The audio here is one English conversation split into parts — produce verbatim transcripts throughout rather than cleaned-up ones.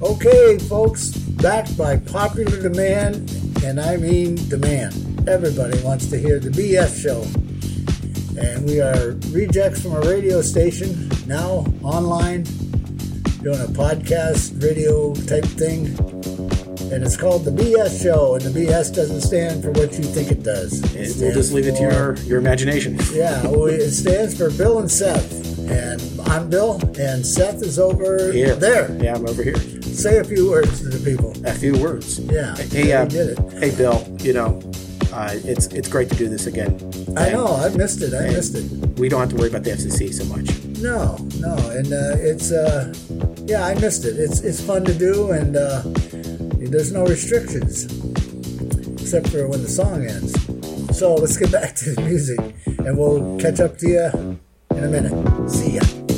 Okay, folks, backed by popular demand, and I mean demand. Everybody wants to hear the B S show. And we are rejects from a radio station, now online, doing a podcast radio type thing. And it's called the B S show, and the B S doesn't stand for what you think it does. It we'll just leave it to your, your imagination. Yeah, well, it stands for Bill and Seth. And I'm Bill, and Seth is over here. There. Yeah, I'm over here. Say a few words to the people. A few words. Yeah. Hey, uh, did it. Hey, Bill. You know, uh, it's it's great to do this again. And, I know. I missed it. I missed it. We don't have to worry about the F C C so much. No, no, and uh, it's uh, yeah, I missed it. It's it's fun to do, and uh, there's no restrictions except for when the song ends. So let's get back to the music, and we'll catch up to you in a minute. See ya.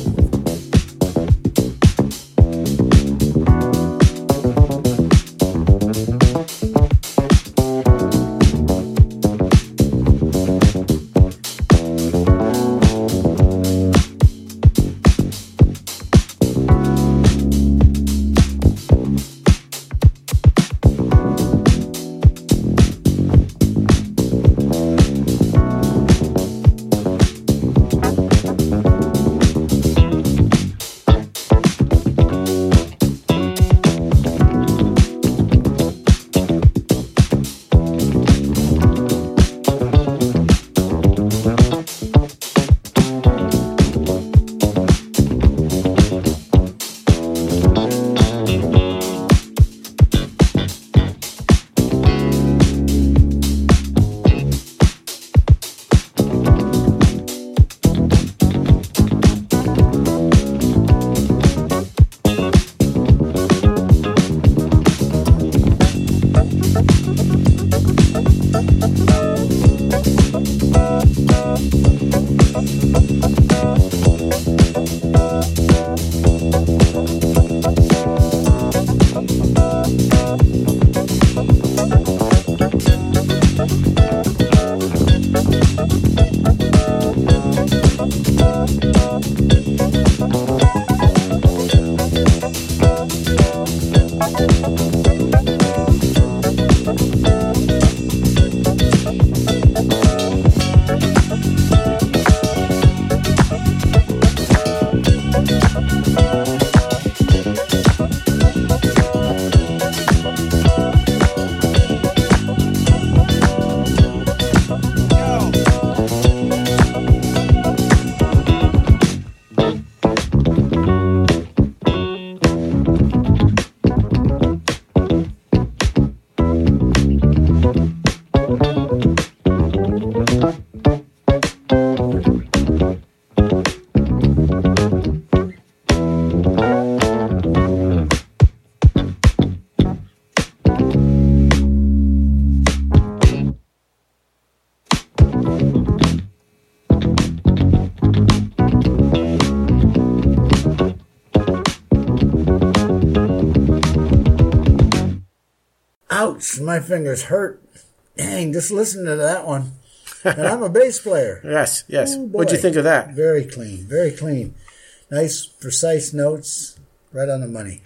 Ouch, my fingers hurt. Dang, just listen to that one. And I'm a bass player. Yes, yes. Oh, What'd you think of that? Very clean, very clean. Nice, precise notes, right on the money.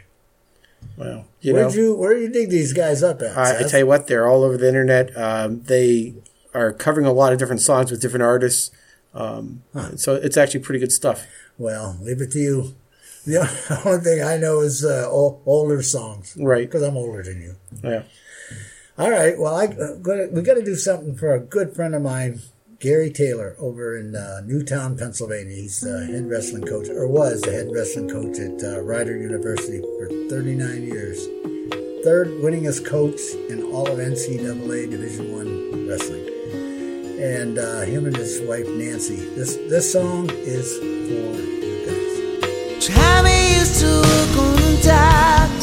Well, you Where'd know, you where do you dig these guys up at? I, I tell you what, they're all over the internet. Um, they are covering a lot of different songs with different artists. Um, huh. So it's actually pretty good stuff. Well, leave it to you. The only thing I know is uh, old, older songs. Right. Because I'm older than you. Yeah. All right. Well, I uh, gotta, we got to do something for a good friend of mine, Gary Taylor, over in uh, Newtown, Pennsylvania. He's the head wrestling coach, or was the head wrestling coach at uh, Rider University for thirty-nine years. Third winningest coach in all of N C double A Division One wrestling. And uh, him and his wife, Nancy. This, this song is for you guys. Tommy used to work on the docks.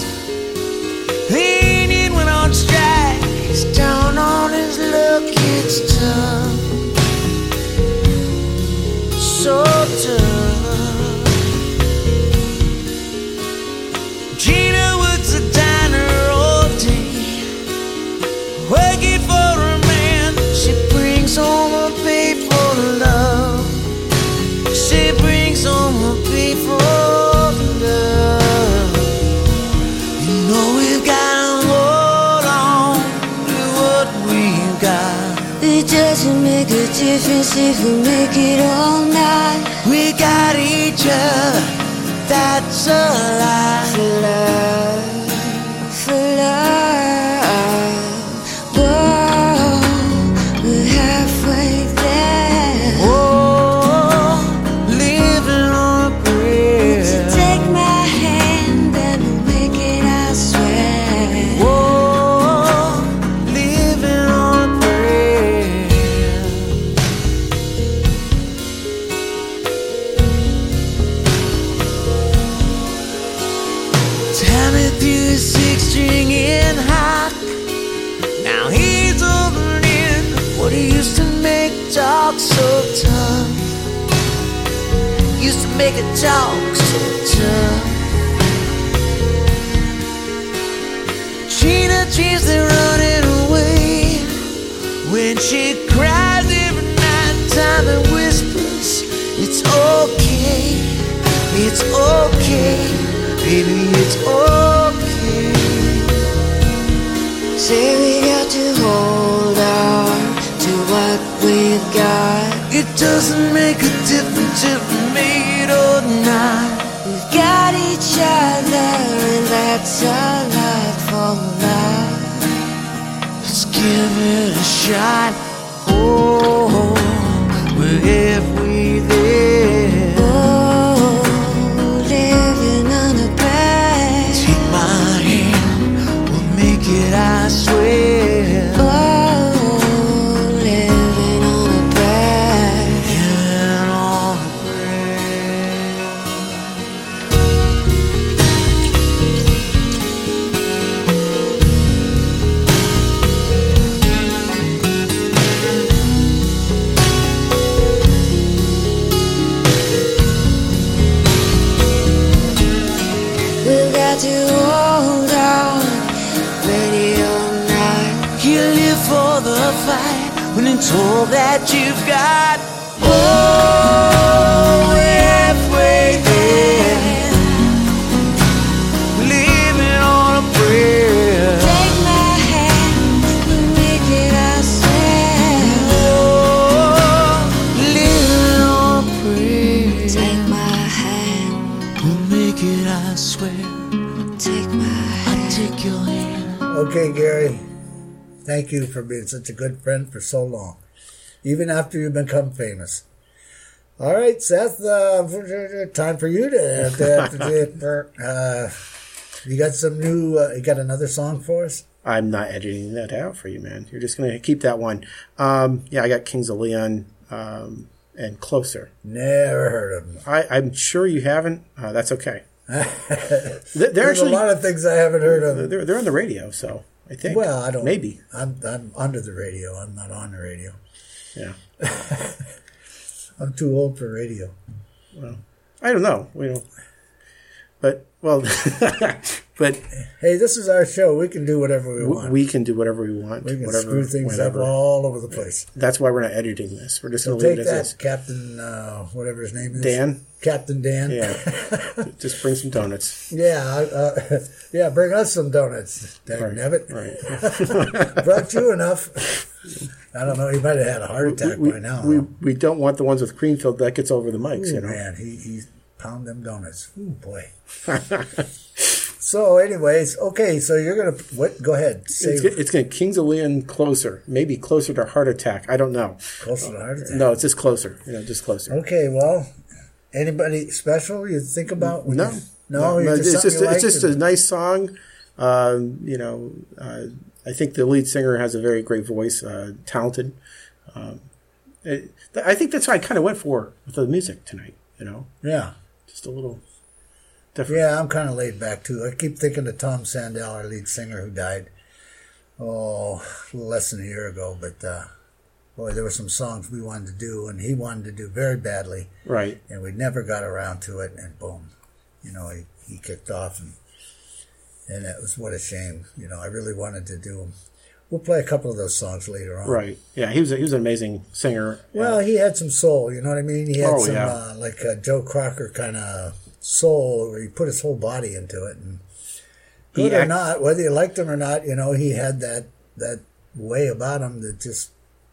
He ain't went on strike. He's down on his luck. It's tough, so tough. Gina works a diner all day, working for a man. She brings home a pay for love. She brings home a pay for love. doesn't make a difference if we make it all night. We got each other, that's a lie. For love, for love. Whoa, we're halfway there. Whoa, living on a prayer. Would you take my hand and we'll make it, I swear. Whoa, living on a prayer. Tammy threw a six-string in hock. Now he's opening what he used to make talk so tough. Used to make it talk so tough. Gina dreams they're running away. When she cries every night time and whispers, it's okay, it's okay, baby, it's okay. Say we got to hold on to what we've got. It doesn't make a difference if we make it or not. We've got each other and that's a lot for life. Let's give it a shot. Oh, we're halfway there. Oh, living on a prayer. Take my hand, we'll make it, I swear. Oh, living on a prayer. Living on a prayer. We've got to hold on, ready or not. You live for the fight when it's all that you've got. Oh, we're halfway there. Living on a prayer. Take my hand, we'll make it, I swear. Oh, living on a prayer. Take my hand, we'll make it, I swear. Take my hand. I'll take your hand. Okay, Gary. Thank you for being such a good friend for so long, even after you've become famous. All right, Seth. Uh, time for you to. Uh, you got some new. Uh, you got another song for us? I'm not editing that out for you, man. You're just going to keep that one. Um, yeah, I got Kings of Leon um, and Closer. Never heard of them. I, I'm sure you haven't. Uh, that's okay. They're There's actually a lot of things I haven't heard of. They're they're on the radio, so I think. Well, I don't. Maybe I'm I'm under the radio. I'm not on the radio. Yeah. I'm too old for radio. Well, I don't know. We don't. But well, but hey, this is our show. We can do whatever we want. We can do whatever we want. We can whatever, screw things whenever. up all over the place. That's why we're not editing this. We're just So going to leave take it that, as this. Captain, uh, whatever his name is. Dan? Captain Dan. Yeah. Just bring some donuts. Yeah, uh, yeah. Bring us some donuts, dagnabbit. Right. Brought you enough. I don't know. He might have had a heart attack we, by now. We, we don't want the ones with cream filled. That gets over the mics, Ooh, you know. Man, he he pound them donuts. Ooh, boy. So, anyways, okay. So you're gonna what? Go ahead. Say It's, it's going to Kings of Leon Closer, maybe closer to heart attack. I don't know. closer to heart attack. No, it's just closer. You know, just closer. Okay. Well, anybody special you think about? When No, you, no. no, you it's just something you it's like just or- a nice song. Um, you know, uh, I think the lead singer has a very great voice, uh, talented. Um, it, I think that's what I kind of went for with the music tonight. You know, yeah. just a little different. Yeah, I'm kind of laid back too. I keep thinking of Tom Sandell, our lead singer, who died oh less than a year ago. But uh, boy, there were some songs we wanted to do, and he wanted to do very badly, Right. and we never got around to it. And boom, you know, he, he kicked off, and and it was what a shame. You know, I really wanted to do them. We'll play a couple of those songs later on. Right. Yeah, he was a, he was an amazing singer. Well, he had some soul. You know what I mean? He had Oh, some yeah. uh, like uh, Joe Crocker kind of soul, where he put his whole body into it, and He good or act- not, whether you liked him or not, you know, he had that that way about him that just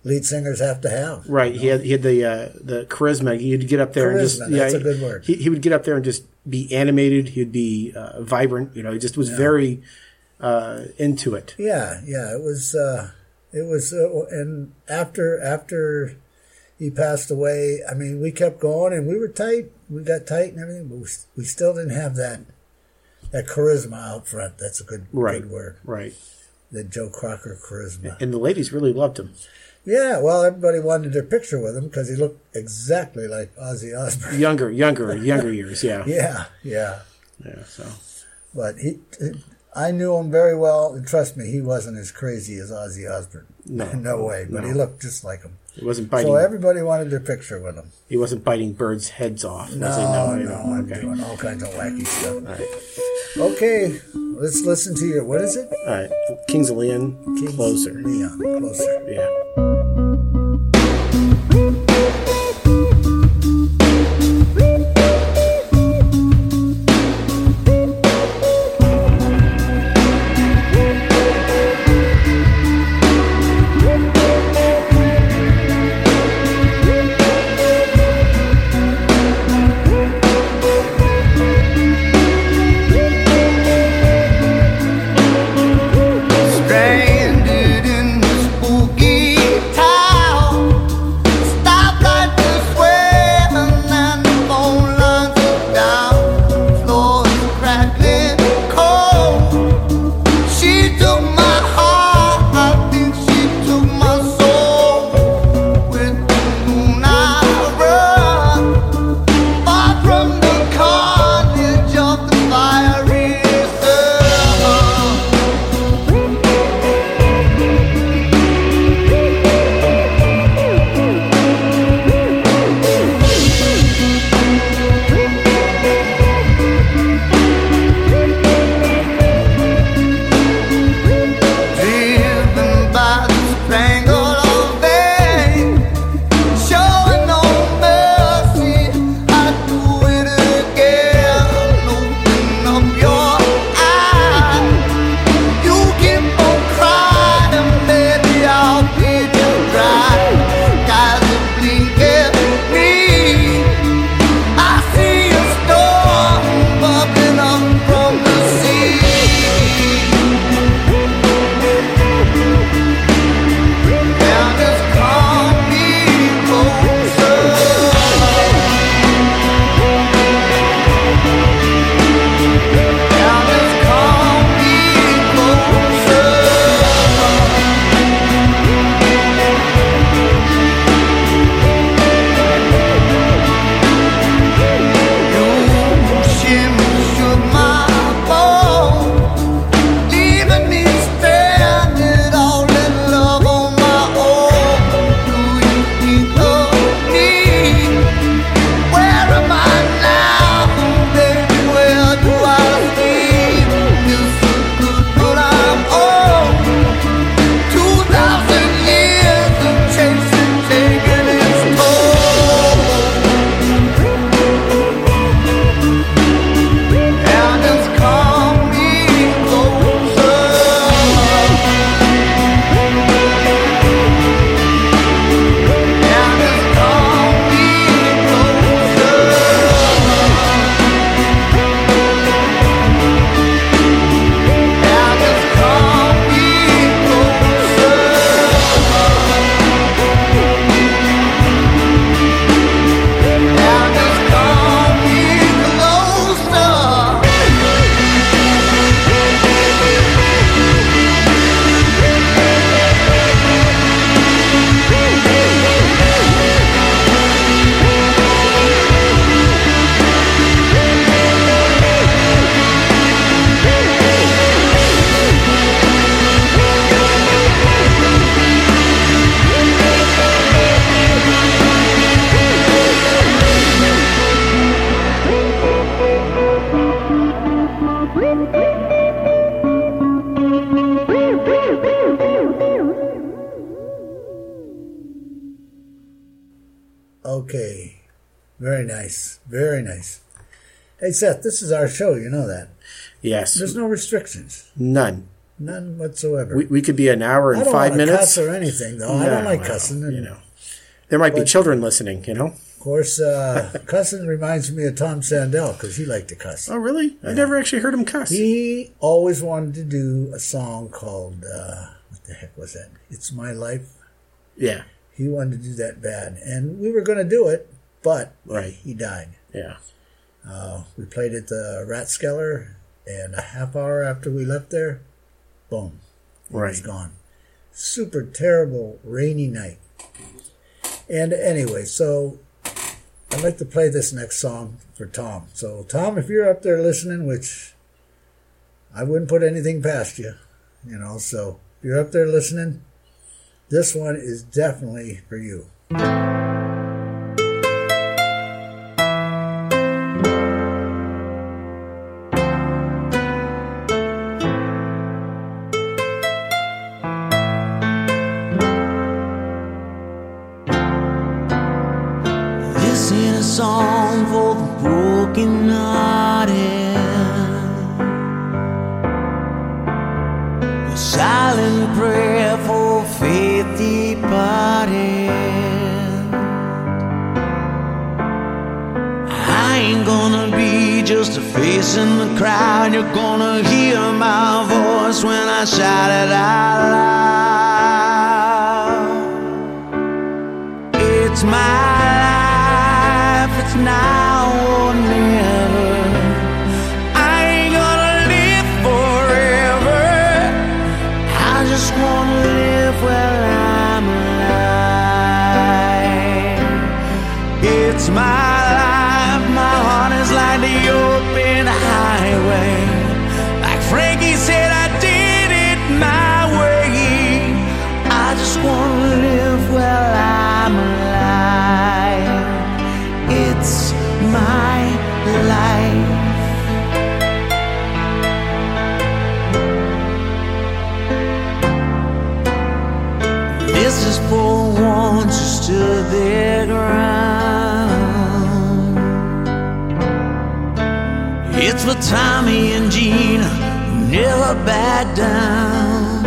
lead singers have to have. Right. He had he had the uh, the charisma. He'd get up there Charisma, and just that's yeah, a good word. He he would get up there and just be animated. He'd be uh, vibrant. You know, he just was Yeah. very uh, into it. Yeah, yeah, it was. Uh, it was, uh, and after after he passed away, I mean, we kept going, and we were tight. We got tight and everything, but we, we still didn't have that that charisma out front. That's a good Right. good word. Right. The Joe Crocker charisma. And the ladies really loved him. Yeah, well, everybody wanted their picture with him because he looked exactly like Ozzy Osbourne. Younger, younger, younger years. Yeah. Yeah, yeah. Yeah. So. But he, I knew him very well, and trust me, he wasn't as crazy as Ozzy Osbourne. No. no way. But No. he looked just like him. He wasn't biting. So everybody wanted their picture with him. He wasn't biting birds' heads off. No, was he? no, no, no. I'm Okay. doing all kinds of wacky stuff. All right. Okay, let's listen to your, what is it? All right. Kings of Leon, Kings Closer. Leon, Closer. Yeah. Stranded in the spooky Okay. Very nice. Very nice. Hey, Seth, this is our show. You know that. Yes. There's no restrictions. None. None whatsoever. We, we could be an hour and I don't five want to minutes. cuss or anything, though. I No, don't like well, cussing. And You know, there might be but- children listening. You know. Of course, uh, cussing reminds me of Tom Sandell because he liked to cuss. Oh, really? I never actually heard him cuss. He always wanted to do a song called, uh, what the heck was that? It's My Life. Yeah. He wanted to do that bad. And we were going to do it, but Right. he died. Yeah. Uh, we played at the Rathskeller, and a half hour after we left there, boom, he Right. was gone. Super terrible rainy night. And anyway, so I'd like to play this next song for Tom. So Tom, if you're up there listening, which I wouldn't put anything past you, you know, so if you're up there listening, this one is definitely for you. This ain't a song for the broken hearted, a silent prayer for faith departed. I ain't gonna be just a face in the crowd. You're gonna hear my voice when I shout it out loud. It's my it's now or never. I ain't gonna live forever. I just wanna live while I'm alive. It's my life, my heart is like the open highway. Like Frankie said, I did it my way. I just wanna live while I'm alive. It's my life. This is for ones who stood their ground. It's for Tommy and Gina who never back down.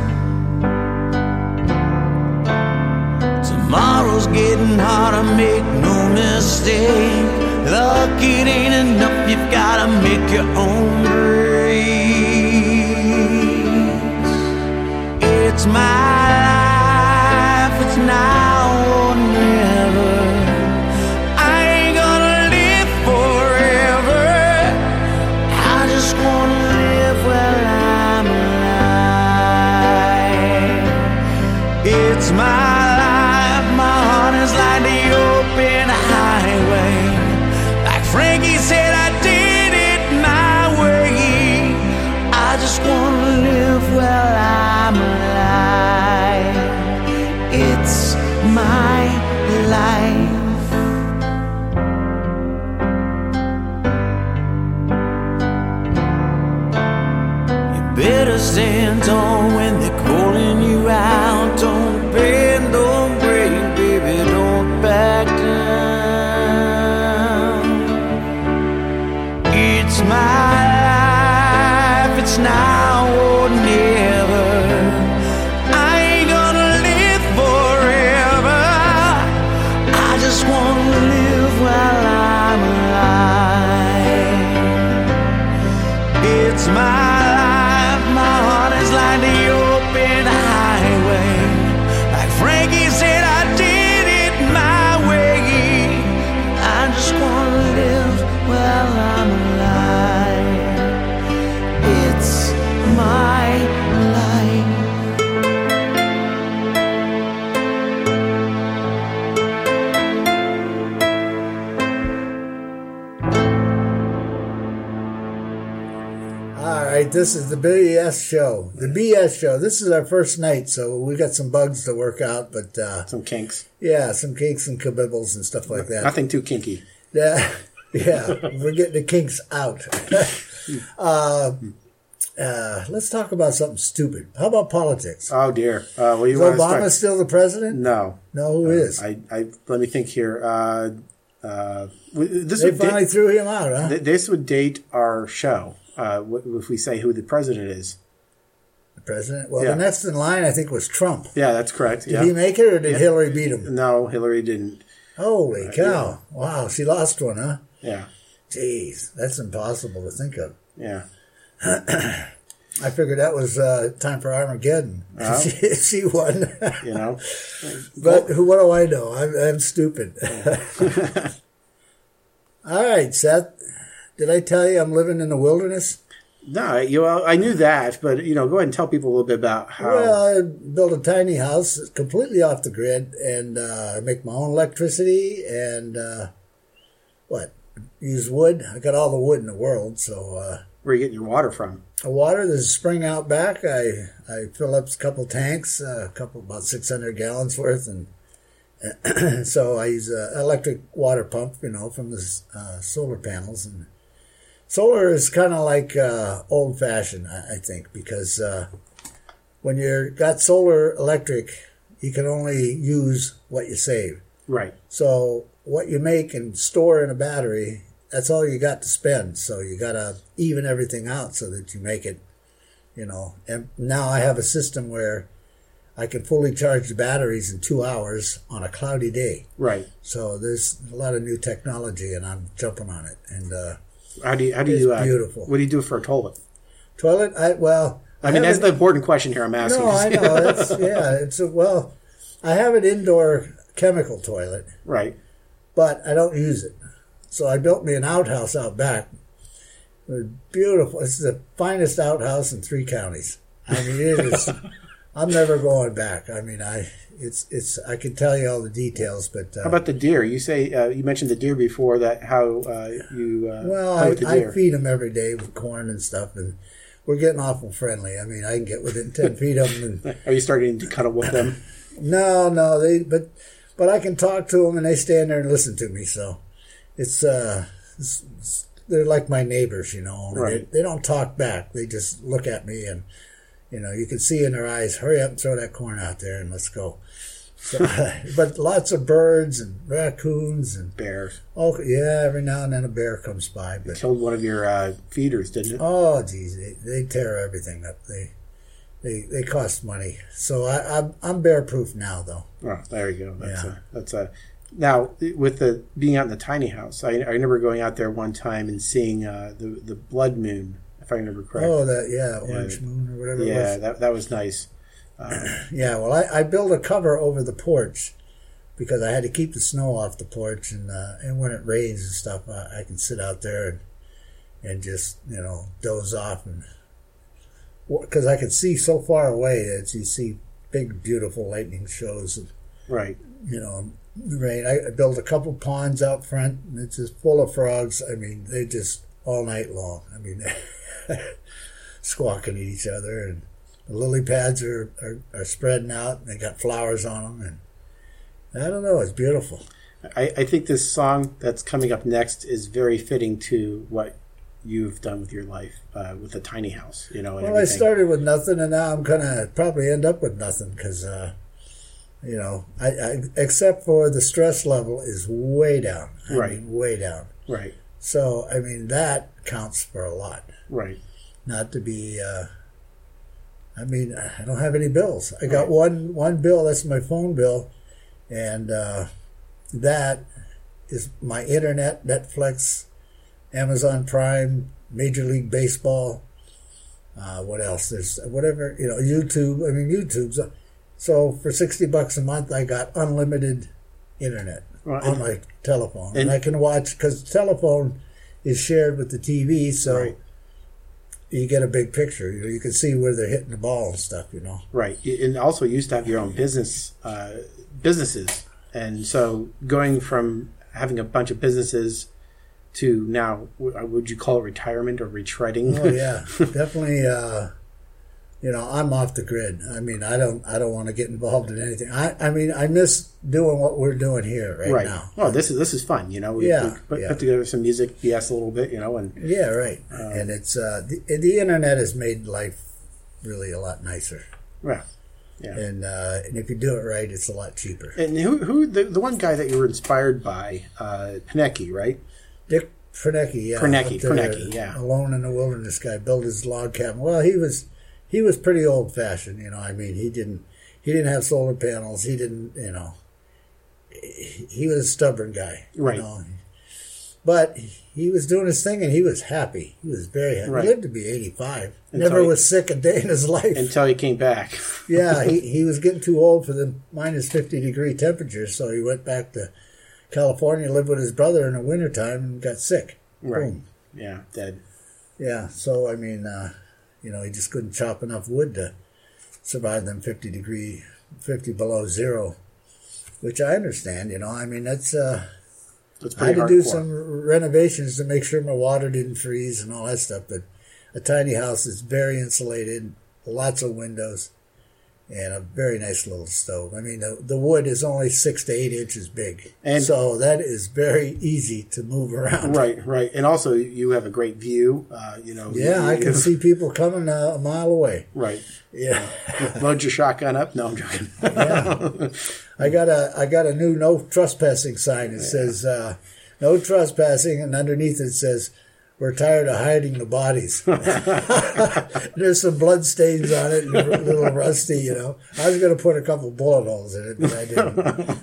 Tomorrow's getting harder, make no mistake. Luck, it ain't enough, you've gotta make your own breaks. It's my life, it's now or never. I ain't gonna live forever. I just wanna live while I'm alive. It's my like the open highway. Like Frankie said, I did it my way. I just wanna live while I'm alive. It's my life. You better stand tall when they're calling you out. Don't bend, don't break, baby, don't back down. It's my life, it's now or never. I ain't gonna live forever. I just wanna live while I'm alive. It's my life, my heart is like the open highway. Like Frankie said, I did it my way. I just wanna live while I'm alive. It's my life. All right, this is the B S show. The B S show. This is our first night, so we got some bugs to work out, but uh, Some kinks. yeah, some kinks and kabibbles and stuff like that. Nothing too kinky. Yeah, yeah, we're getting the kinks out. uh, uh, let's talk about something stupid. How about politics? Oh dear. Uh, well, you Is want to Obama start? still the president? No. No, who is? I, I let me think here. Uh, uh, w- this They would finally date, threw him out, huh? th- this would date our show uh, w- if we say who the president is. president. Well, Yeah. the next in line, I think, was Trump. Yeah, that's correct. Did yeah. he make it, or did Yeah. Hillary beat him? No, Hillary didn't. Holy Uh, cow! yeah. Wow, she lost one, huh? Yeah, Jeez, that's impossible to think of. yeah. I figured that was uh, time for Armageddon. Oh. she, she won. You know, But who? What do I know? I'm, I'm stupid. All right, Seth. Did I tell you I'm living in the wilderness? no, you know, I knew that, but you know, go ahead and tell people a little bit about how. Well, I built a tiny house completely off the grid, and uh, I make my own electricity and uh, what? Use wood. I got all the wood in the world, so uh, where you get your water from? the water. There's a spring out back. I I fill up a couple tanks, uh, a couple about six hundred gallons worth, and so I use an electric water pump, you know, from the uh, solar panels. And solar is kind of like uh, old-fashioned, I, I think, because uh, when you've got solar electric, you can only use what you save. Right. So what you make and store in a battery, that's all you got to spend. So you got to even everything out so that you make it, you know. And now I have a system where I can fully charge the batteries in two hours on a cloudy day. Right. So there's a lot of new technology, and I'm jumping on it. And uh, How do you? How do It's you? Uh, beautiful. What do you do for a toilet? toilet, I well, I mean, that's haven't- the important question here. I'm asking. no, I know. It's, yeah, it's a, well, I have an indoor chemical toilet, Right. but I don't use it. So I built me an outhouse out back. It was beautiful. It's the finest outhouse in three counties. I mean, it is. I'm never going back. I mean, I it's it's. I can tell you all the details, but uh, How about the deer? You say uh, you mentioned the deer before. That how uh, you uh, well, how I, with the I deer? feed them every day with corn and stuff, and we're getting awful friendly. I mean, I can get within ten feet of them. And, Are you starting to cuddle with them? no, no, they but but I can talk to them, and they stand there and listen to me. So it's uh, it's, it's, they're like my neighbors, you know. Right. They, they don't talk back. They just look at me, and you know, you can see in their eyes, hurry up and throw that corn out there, and let's go. So, but lots of birds and raccoons and Bears. oh yeah, every now and then a bear comes by. But Killed one of your uh, feeders, didn't it? oh geez, they, they tear everything up. They they they cost money. So I I'm, I'm bear proof now though. Oh, there you go. That's Yeah. a, that's a. Now with the being out in the tiny house, I, I remember going out there one time and seeing uh, the the blood moon, if I remember correctly. Oh that yeah, orange moon or whatever. it yeah, was. that that was nice. Yeah, well, I, I built a cover over the porch because I had to keep the snow off the porch, and uh, and when it rains and stuff, I, I can sit out there and and just you know doze off, and because I can see so far away that you see big beautiful lightning shows of Right. you know the rain. I, I built a couple ponds out front, and it's just full of frogs. I mean, they just all night long. I mean, squawking at each other, and the lily pads are, are, are spreading out, and they got flowers on them, and I don't know, it's beautiful. I, I think this song that's coming up next is very fitting to what you've done with your life, uh, with the tiny house, you know. And Well, I everything. started with nothing, and now I'm gonna probably end up with nothing because, uh, you know, I, I except for the stress level is way down. I Right. mean, way down. Right. So, I mean, that counts for a lot. Right. Not to be. Uh, I mean, I don't have any bills. I got Right. one one bill. That's my phone bill, and uh, that is my internet, Netflix, Amazon Prime, Major League Baseball. Uh, what else? There's whatever you know. YouTube. I mean, YouTube's. So for sixty bucks a month, I got unlimited internet Right. on my telephone, and, And- I can watch because telephone is shared with the T V, so. Right. You get a big picture. You know, you can see where they're hitting the ball and stuff. You know. Right. And also, you used to have your own business, uh, businesses, and so going from having a bunch of businesses to now, w- would you call it retirement or retreading? Oh yeah, definitely. Uh, you know, I'm off the grid. I mean, I don't. I don't want to get involved in anything. I. I mean, I miss doing what we're doing here right, right. now. Oh, this is this is fun. You know, we, Yeah, we put, yeah. put together some music, B S a little bit. You know, and Yeah, right. and it's uh, the the internet has made life really a lot nicer. yeah, yeah. And uh, and if you do it right, it's a lot cheaper. And who who the the one guy that you were inspired by, uh, Panecki, right? Dick Pernecki, yeah, Pernecki, up there, Pernecki, yeah. Alone in the Wilderness guy built his log cabin. Well, he was he was pretty old fashioned. You know, I mean, he didn't he didn't have solar panels. He didn't, you know, he, he was a stubborn guy. Right. You know? But he was doing his thing, and he was happy. He was very happy. Right. He lived to be eighty-five. Until Never he, was sick a day in his life. Until he came back. Yeah, he, he was getting too old for the minus fifty degree temperatures, so he went back to California, lived with his brother in the wintertime, and got sick. Right. Boom. Yeah, dead. Yeah, so, I mean, uh, you know, he just couldn't chop enough wood to survive them fifty degree, fifty below zero, which I understand, you know. I mean, that's... Uh, That's I had pretty to do hardcore. some renovations to make sure my water didn't freeze and all that stuff. But a tiny house is very insulated, lots of windows, and a very nice little stove. I mean, the, the wood is only six to eight inches big. And- so that is very easy to move around. Right, right. And also, you have a great view. Uh, you know. Yeah, you, I you can know, see people coming uh, a mile away. Right. Yeah. Load your shotgun up. No, I'm joking. Yeah. I got a I got a new no trespassing sign. It yeah. says uh, no trespassing, and underneath it says, "We're tired of hiding the bodies." There's some blood stains on it, and a little rusty. You know, I was going to put a couple bullet holes in it, but I didn't.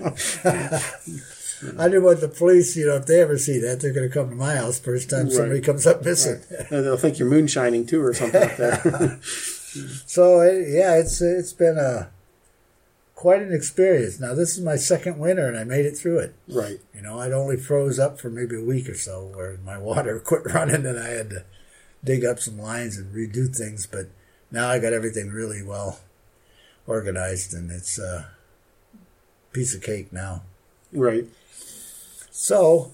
I didn't want the police, you know, if they ever see that, they're going to come to my house first time Right. somebody comes up missing. Right. They'll think you're moonshining too, or something like that. So yeah, it's it's been a quite an experience. Now this is my second winter, and I made it through it. Right. You know, I'd only froze up for maybe a week or so, where my water quit running, and I had to dig up some lines and redo things. But now I got everything really well organized, and it's a piece of cake now. Right. So,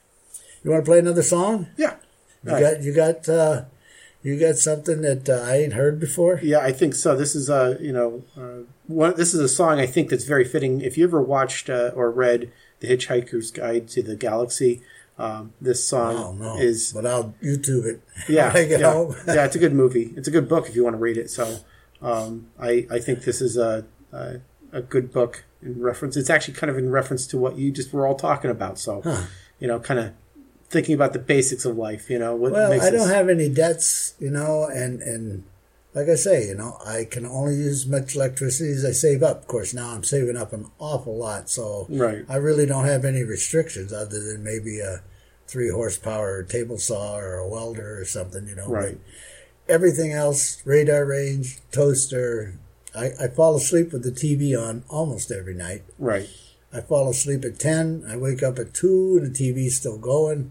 you want to play another song? Yeah. You Right. got you got uh, you got something that uh, I ain't heard before. Yeah, I think so. This is a you know uh, one. This is a song I think that's very fitting. If you ever watched uh, or read The Hitchhiker's Guide to the Galaxy, um, this song Oh no! is But I'll YouTube it. yeah when I get yeah, home. yeah. It's a good movie. It's a good book if you want to read it. So um, I I think this is a, a a good book in reference. It's actually kind of in reference to what you just were all talking about. So Huh. you know, kind of thinking about the basics of life. You know, what Well, makes I don't us, have any debts, you know, and, and like I say, you know, I can only use as much electricity as I save up. Of course, now I'm saving up an awful lot, so Right. I really don't have any restrictions other than maybe a three horsepower table saw or a welder or something, you know. Right. But everything else, radar range, toaster. I, I fall asleep with the T V on almost every night. Right. I fall asleep at ten. I wake up at two, and the T V's still going.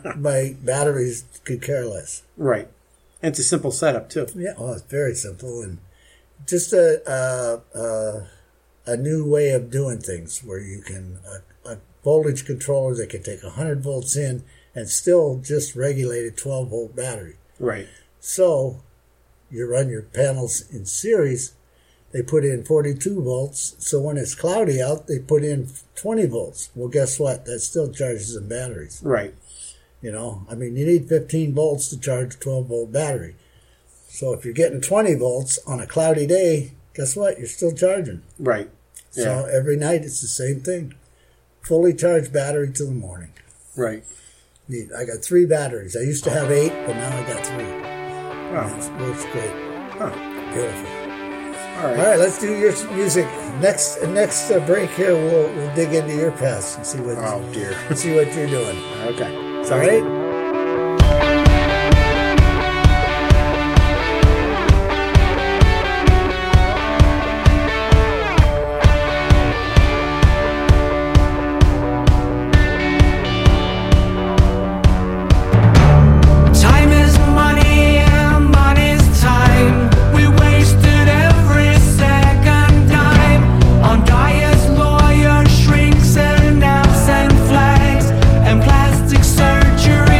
My batteries could care less. Right. And it's a simple setup too. Yeah, well, it's very simple and just a a, a, a new way of doing things where you can a, a voltage controller that can take one hundred volts in and still just regulate a twelve volt battery. Right. So you run your panels in series. They put in forty-two volts, so when it's cloudy out, they put in twenty volts. Well, guess what? That still charges them batteries. Right. You know, I mean, you need fifteen volts to charge a twelve volt battery. So if you're getting twenty volts on a cloudy day, guess what? You're still charging. Right. Yeah. So every night it's the same thing. Fully charged battery till the morning. Right. Neat. I got three batteries. I used to have eight, but now I got three. Wow. It works great. Huh. Beautiful. All right. All right, let's do your music. Next next uh, break here, we'll we'll dig into your past and see what Oh dear. see what you're doing. Okay. All right. Time is money and money's time. We wasted every second dime on dyers, lawyers, shrinks, and naps and flags and plastic surgery.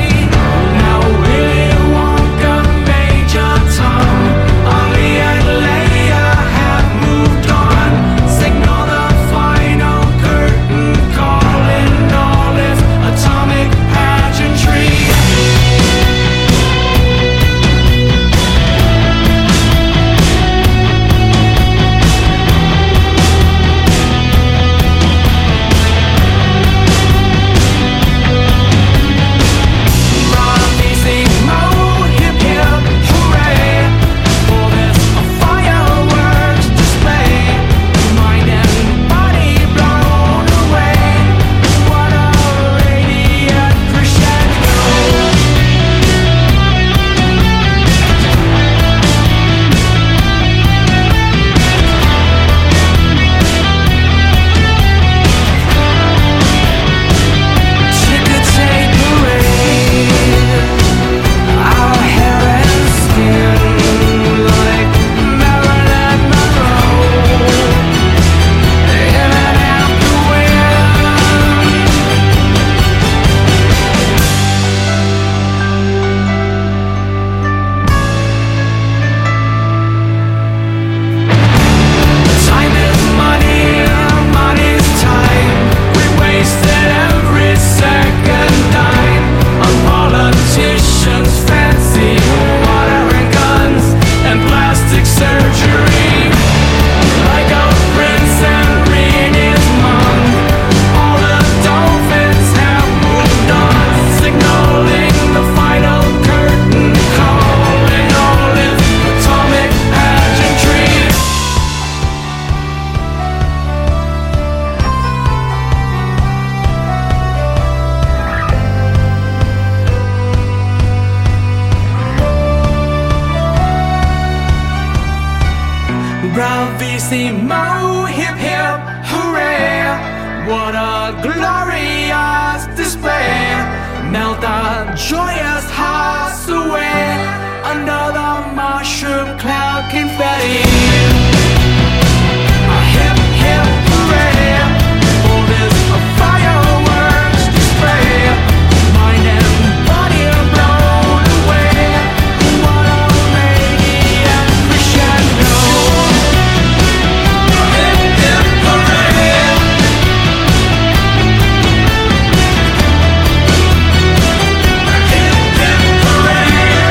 Bravissimo, hip hip, hooray! What a glorious display! Melt our joyous hearts away under the mushroom cloud confetti. A hip hip hooray! For this fireworks display. Mind and body are blown away. What a radiant crescendo! Hip hip hooray! Hip hip hooray!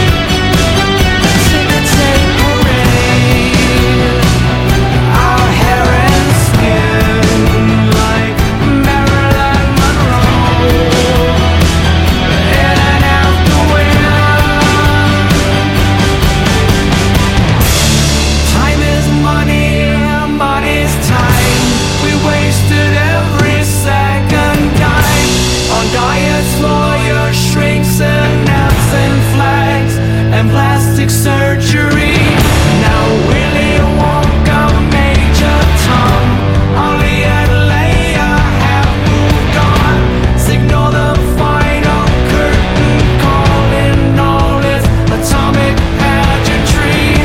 Imitate parade. Our hair and skin like Marilyn Monroe. In and out the wind. Time is money, money's time. We wasted every second dime on diets, lawyers, shrinks, and naps and flags and plastic surgery. Now Willy Wonka, Major Tom, Ollie and Leia have moved on. Signal the final curtain call in all its atomic pageantry.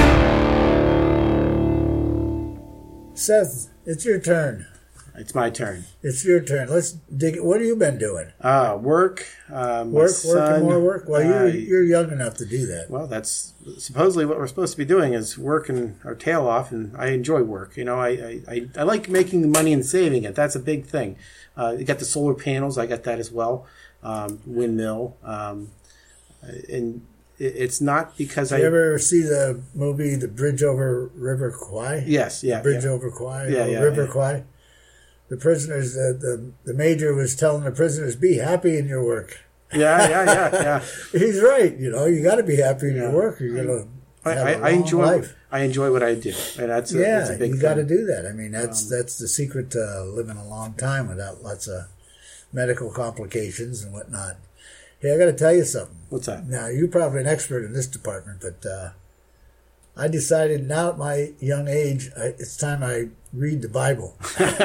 Seth, it's your turn. It's my turn. It's your turn. Let's dig it. What have you been doing? Uh, work. Uh, my Work, work, son, and more work? Well, you're, uh, you're young enough to do that. Well, that's supposedly what we're supposed to be doing is working our tail off, and I enjoy work. You know, I I, I, I like making the money and saving it. That's a big thing. Uh, you got the solar panels. I got that as well. Um, windmill. Um, and it, it's not because Did I you ever see the movie The Bridge Over River Kwai? yes yeah Bridge yeah. Over Kwai? Yeah, or yeah, River yeah. Kwai? The prisoners, the, the, the major was telling the prisoners, be happy in your work. yeah yeah yeah yeah. He's right. You know, you got to be happy in Yeah. your work or you're going to I, have I, a I long enjoy life. I enjoy what I do, and that's a, Yeah, that's a big you thing. got to do that. I mean, that's Um, that's the secret to living a long time without lots of medical complications and whatnot. Hey, I got to tell you something. What's that? Now, you're probably an expert in this department, but uh, I decided now at my young age, I, it's time I read the Bible.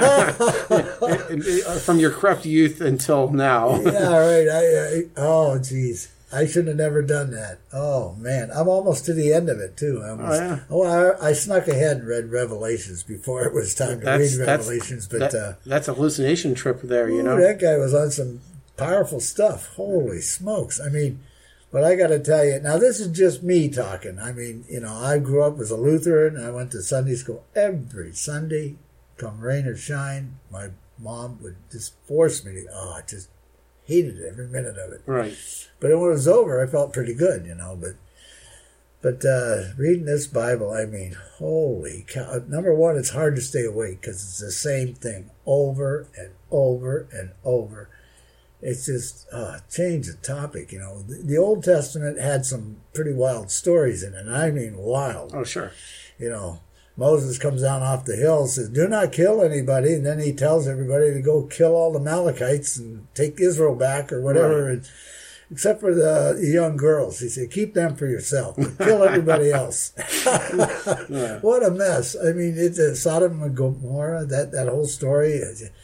From your corrupt youth until now. Yeah, right. I, I oh, geez. I should have never done that. Oh, man. I'm almost to the end of it, too. I almost, Oh, yeah. oh, I, I snuck ahead and read Revelations before it was time to That's read that's Revelations. But that- uh, that's a hallucination trip there. You ooh, know. that guy was on some powerful stuff. Holy smokes. I mean, but I got to tell you, now this is just me talking. I mean, you know, I grew up as a Lutheran. I went to Sunday school every Sunday, come rain or shine. My mom would just force me to, oh, I just hated every minute of it. Right. But when it was over, I felt pretty good, you know. But but uh, reading this Bible, I mean, holy cow. Number one, it's hard to stay awake because it's the same thing over and over and over. It's just, uh, change the topic, you know. The, the Old Testament had some pretty wild stories in it, and I mean wild. Oh, sure. You know, Moses comes down off the hill and says, do not kill anybody. And then he tells everybody to go kill all the Amalekites and take Israel back or whatever. Right. And, except for the young girls. He said, keep them for yourself. But kill everybody else. Yeah. What a mess. I mean, it's uh, Sodom and Gomorrah, that, that whole story.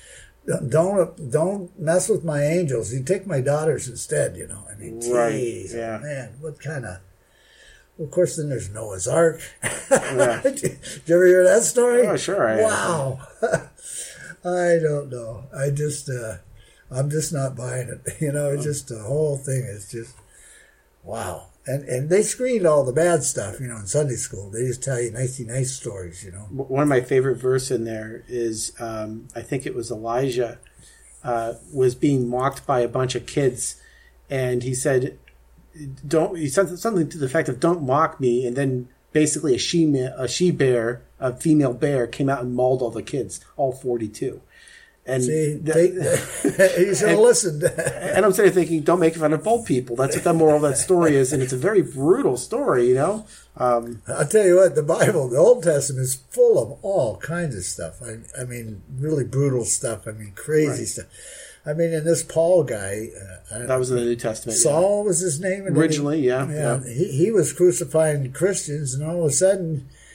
Don't don't mess with my angels. You take my daughters instead, you know. I mean, Right, geez, yeah. man, what kind of... Well, of course, then there's Noah's Ark. Yeah. Did you ever hear that story? Oh, sure. I, Wow. I don't know. I just, uh, I'm just not buying it. You know, it's just the whole thing is just, wow. And and they screened all the bad stuff, you know, in Sunday school. They just tell you nicey nice stories, you know. One of my favorite verse in there is, um, I think it was Elijah uh, was being mocked by a bunch of kids, and he said, "Don't." He said something to the effect of "Don't mock me," and then basically a she a she bear, a female bear, came out and mauled all the kids, all forty-two. And See, th- they, you should have listened. and I'm sitting there thinking, don't make fun of old people. That's what the moral of that story is, and it's a very brutal story, you know. Um, I'll tell you what, the Bible, the Old Testament is full of all kinds of stuff. I, I mean, really brutal stuff. I mean, crazy Right. stuff. I mean, and this Paul guy, uh, that was in the New Testament. yeah. Saul was his name. And then he- Originally, yeah, Yeah, yeah. He, he was crucifying Christians, and all of a sudden,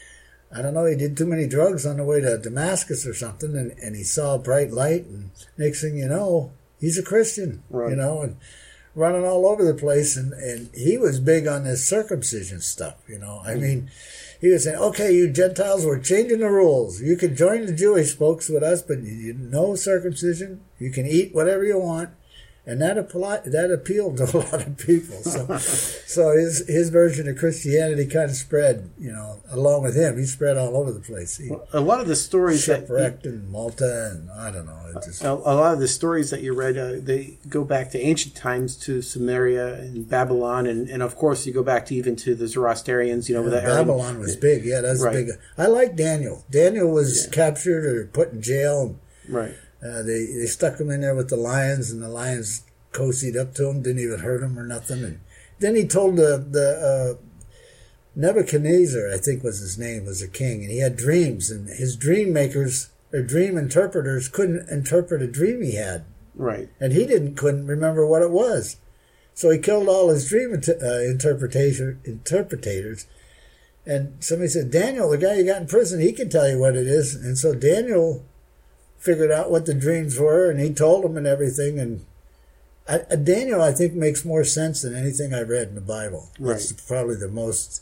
I don't know, he did too many drugs on the way to Damascus or something, and, and he saw a bright light, and next thing you know, he's a Christian, Right. you know, and running all over the place, and, and he was big on this circumcision stuff, you know. I mean, he was saying, okay, you Gentiles, we're changing the rules. You can join the Jewish folks with us, but you no circumcision. You can eat whatever you want. And that applied, that appealed to a lot of people. So, so his his version of Christianity kind of spread, you know, along with him. He spread all over the place. He, A lot of the stories that shipwrecked in Malta, and I don't know. It just, a, a lot of the stories that you read, uh, they go back to ancient times, to Samaria and Babylon, and, and of course you go back to even to the Zoroastrians. You know, yeah, with that Babylon was big. Yeah, that's Right. big. I like Daniel. Daniel was Yeah. captured or put in jail. Right. Uh, they they stuck him in there with the lions, and the lions cozied up to him, didn't even hurt him or nothing. And then he told the the uh, Nebuchadnezzar, I think was his name, was a king, and he had dreams, and his dream makers or dream interpreters couldn't interpret a dream he had, Right. and he didn't couldn't remember what it was. So he killed all his dream inter- uh, interpretation interpreters. And somebody said, Daniel, the guy you got in prison, he can tell you what it is. And so Daniel figured out what the dreams were, and he told them and everything. And I, uh, Daniel, I think, makes more sense than anything I read in the Bible. Right. It's probably the most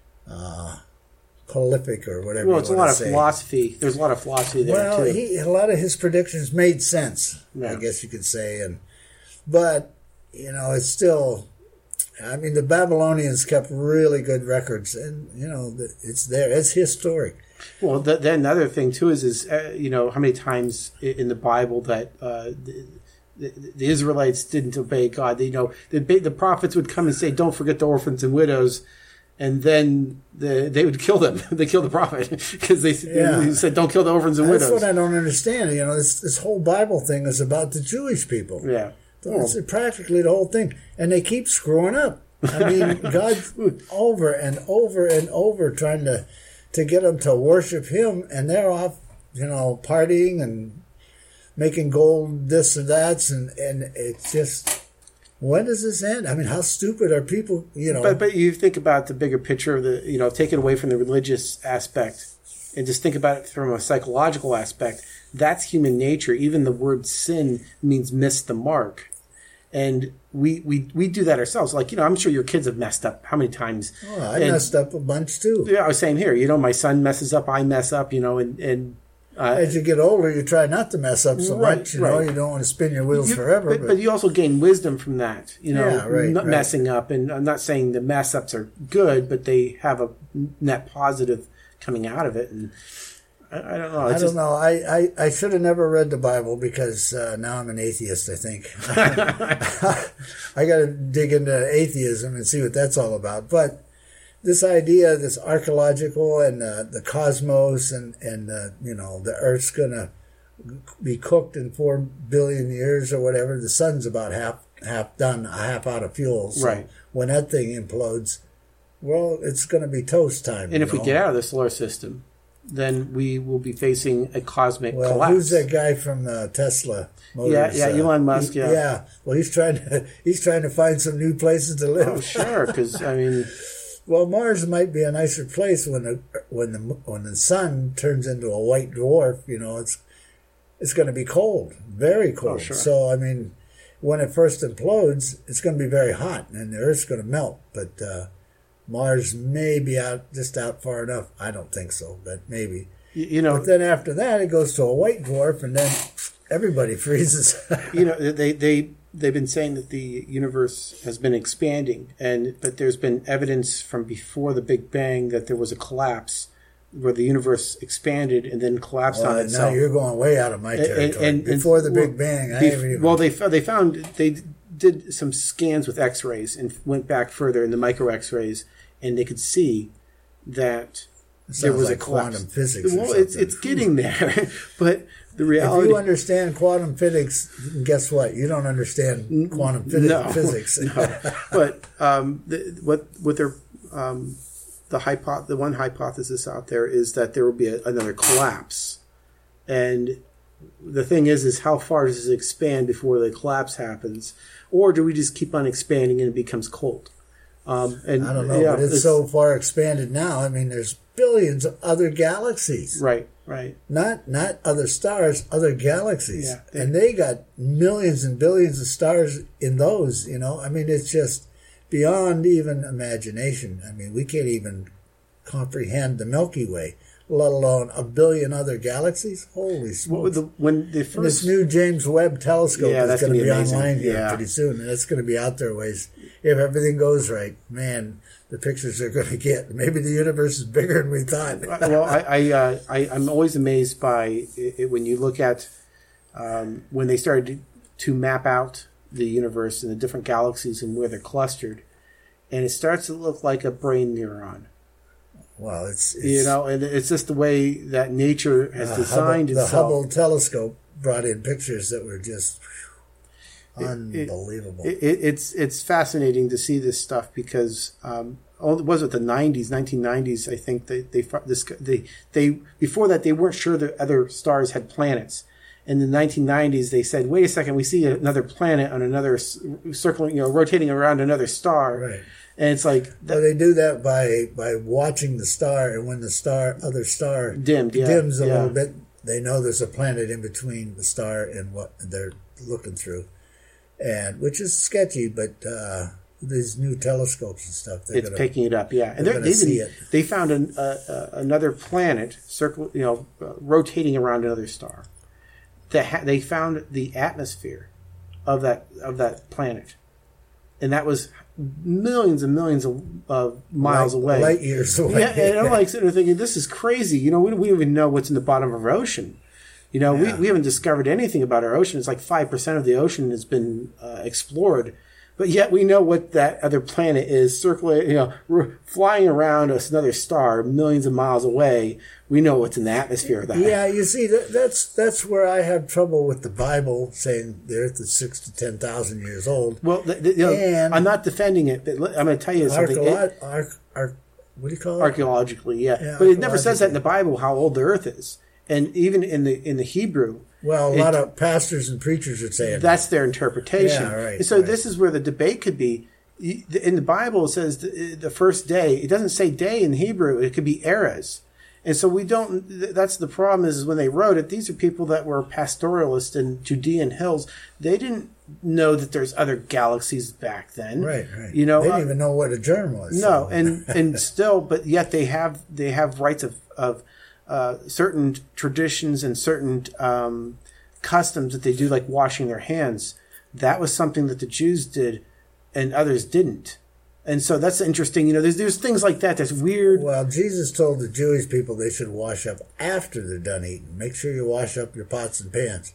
uh, prolific or whatever. Well, you it's a want lot to of say. philosophy. There's a lot of philosophy there Well, too. he a lot of his predictions made sense, Yeah. I guess you could say. And but you know, it's still. I mean, the Babylonians kept really good records, and you know, the- it's there. It's historic. Well, th- then another thing too is is uh, you know how many times i- in the Bible that uh, the, the, the Israelites didn't obey God. They, you know, the the prophets would come and say, "Don't forget the orphans and widows," and then the, they would kill them. They killed the prophet because they, Yeah. they said, "Don't kill the orphans and That's widows." what I don't understand. You know, this this whole Bible thing is about the Jewish people. Yeah. It's practically the whole thing, and they keep screwing up. I mean, God's over and over and over trying to to get them to worship Him, and they're off, you know, partying and making gold this and that, and and it's just, when does this end? I mean, how stupid are people? You know, But but you think about the bigger picture of the, you know, take it away from the religious aspect and just think about it from a psychological aspect. That's human nature. Even the word sin means miss the mark. And we, we, we do that ourselves. Like, you know, I'm sure your kids have messed up how many times. oh, I And- messed up a bunch too. Yeah, I was saying here, you know, my son messes up, I mess up, you know, and, and uh, As you get older, you try not to mess up so Right, much. You know, right. you don't want to spin your wheels you- forever. but, but you also gain wisdom from that, you know, Yeah, right, not right. messing up. And I'm not saying the mess ups are good, but they have a net positive coming out of it. And I, I don't know. I It's don't just, know. I, I, I should have never read the Bible because uh, now I'm an atheist, I think. I got to dig into atheism and see what that's all about. But this idea, this archaeological and uh, the cosmos and, and uh, you know, the Earth's going to be cooked in four billion years or whatever. The sun's about half half done, half out of fuel. So Right. when that thing implodes, well, it's going to be toast time. and you if we know? get out of the solar system, then we will be facing a cosmic Well, collapse. who's that guy from uh, Tesla Motors? Yeah, yeah, uh, Elon Musk, he- yeah. yeah. Well, he's trying to he's trying to find some new places to live. Oh, sure, because I mean, Well, Mars might be a nicer place when the when the when the sun turns into a white dwarf. You know, it's it's going to be cold, very cold. Oh, sure. So, I mean, when it first implodes, it's going to be very hot, and the Earth's going to melt. But uh, Mars may be out just out far enough. I don't think so, but maybe. you, you know, But then after that, it goes to a white dwarf, and then everybody freezes. you know, they they they've been saying that the universe has been expanding, and but there's been evidence from before the Big Bang that there was a collapse where the universe expanded and then collapsed Well, on now itself. you're going way out of my And- territory. and- and- Before the well, Big Bang, I bef- haven't even... well, they fo- they found they did some scans with X-rays and went back further in the micro X-rays, and they could see that It there sounds was like a collapse. quantum physics or Well, it's something. it's getting there, but the If reality. you understand quantum physics, guess what? You don't understand quantum physics. no, physics. no. But um, the, what what they're um, the hypo- the one hypothesis out there is that there will be a, another collapse, and the thing is, is how far does it expand before the collapse happens, or do we just keep on expanding and it becomes cold? Um, and I don't know, yeah, but it's, it's so far expanded now. I mean, there's billions of other galaxies. Right, right. Not not other stars, other galaxies. Yeah, they, and they got millions and billions of stars in those, you know. I mean, it's just beyond even imagination. I mean, we can't even comprehend the Milky Way, let alone a billion other galaxies. Holy smokes. Well, the, when the first, and this new James Webb telescope yeah, is going to be, be online here yeah. pretty soon, and it's going to be out there ways. If everything goes right, man, the pictures they're going to get. Maybe the universe is bigger than we thought. Well, I, I, uh, I, I'm always amazed by it when you look at um, when they started to, to map out the universe and the different galaxies and where they're clustered, and it starts to look like a brain neuron. Well, it's, it's you know, and it's just the way that nature has uh, designed Hubble, itself. The Hubble telescope brought in pictures that were just whew, unbelievable. It, it, it's it's fascinating to see this stuff because um, oh, was it the nineties, nineteen nineties? I think they they this they they before that they weren't sure that other stars had planets. In the nineteen nineties, they said, "Wait a second, we see another planet on another circling, you know, rotating around another star." Right. And it's like that, well, they do that by by watching the star, and when the star other star dimmed, yeah, dims a yeah. little bit, they know there's a planet in between the star and what they're looking through, and which is sketchy. But uh, these new telescopes and stuff, they're it's gonna, picking it up, yeah. And they're they're, gonna they see even, it. they found an, uh, uh, another planet circle, you know, uh, rotating around another star. That ha- they found the atmosphere of that of that planet, and that was millions and millions of uh, miles light, away, light years away. Yeah, and I'm like sitting there thinking, this is crazy. You know, we, we don't even know what's in the bottom of our ocean. You know, Yeah. we, we haven't discovered anything about our ocean. It's like five percent of the ocean has been uh, explored. But yet we know what that other planet is circulating, you know, r- flying around us, another star millions of miles away. We know what's in the atmosphere of that. Yeah, you see, that, that's that's where I have trouble with the Bible saying the Earth is six to ten thousand years old. Well, the, the, you know, And I'm not defending it, but I'm going to tell you something. Archeolo- It- arch, arch, what do you call it? archaeologically, yeah. Yeah, but it never says that in archaeologically. the Bible how old the Earth is, and even in the in the Hebrew, Well, a it- lot of pastors and preachers would say it. that's their interpretation. Yeah, right, and so right. this is where the debate could be. In the Bible, it says the, the first day. It doesn't say day in Hebrew. It could be eras. And so we don't, that's the problem is, is when they wrote it, these are people that were pastoralists in Judean hills. They didn't know that there's other galaxies back then. Right, right. You know, they didn't uh, even know what a germ was. no, so. and, and still, but yet they have, they have rights of, of, uh, certain traditions and certain, um, customs that they do, like washing their hands. That was something that the Jews did and others didn't. And so that's interesting. You know, there's there's things like that that's weird. Well, Jesus told the Jewish people they should wash up after they're done eating. Make sure you wash up your pots and pans.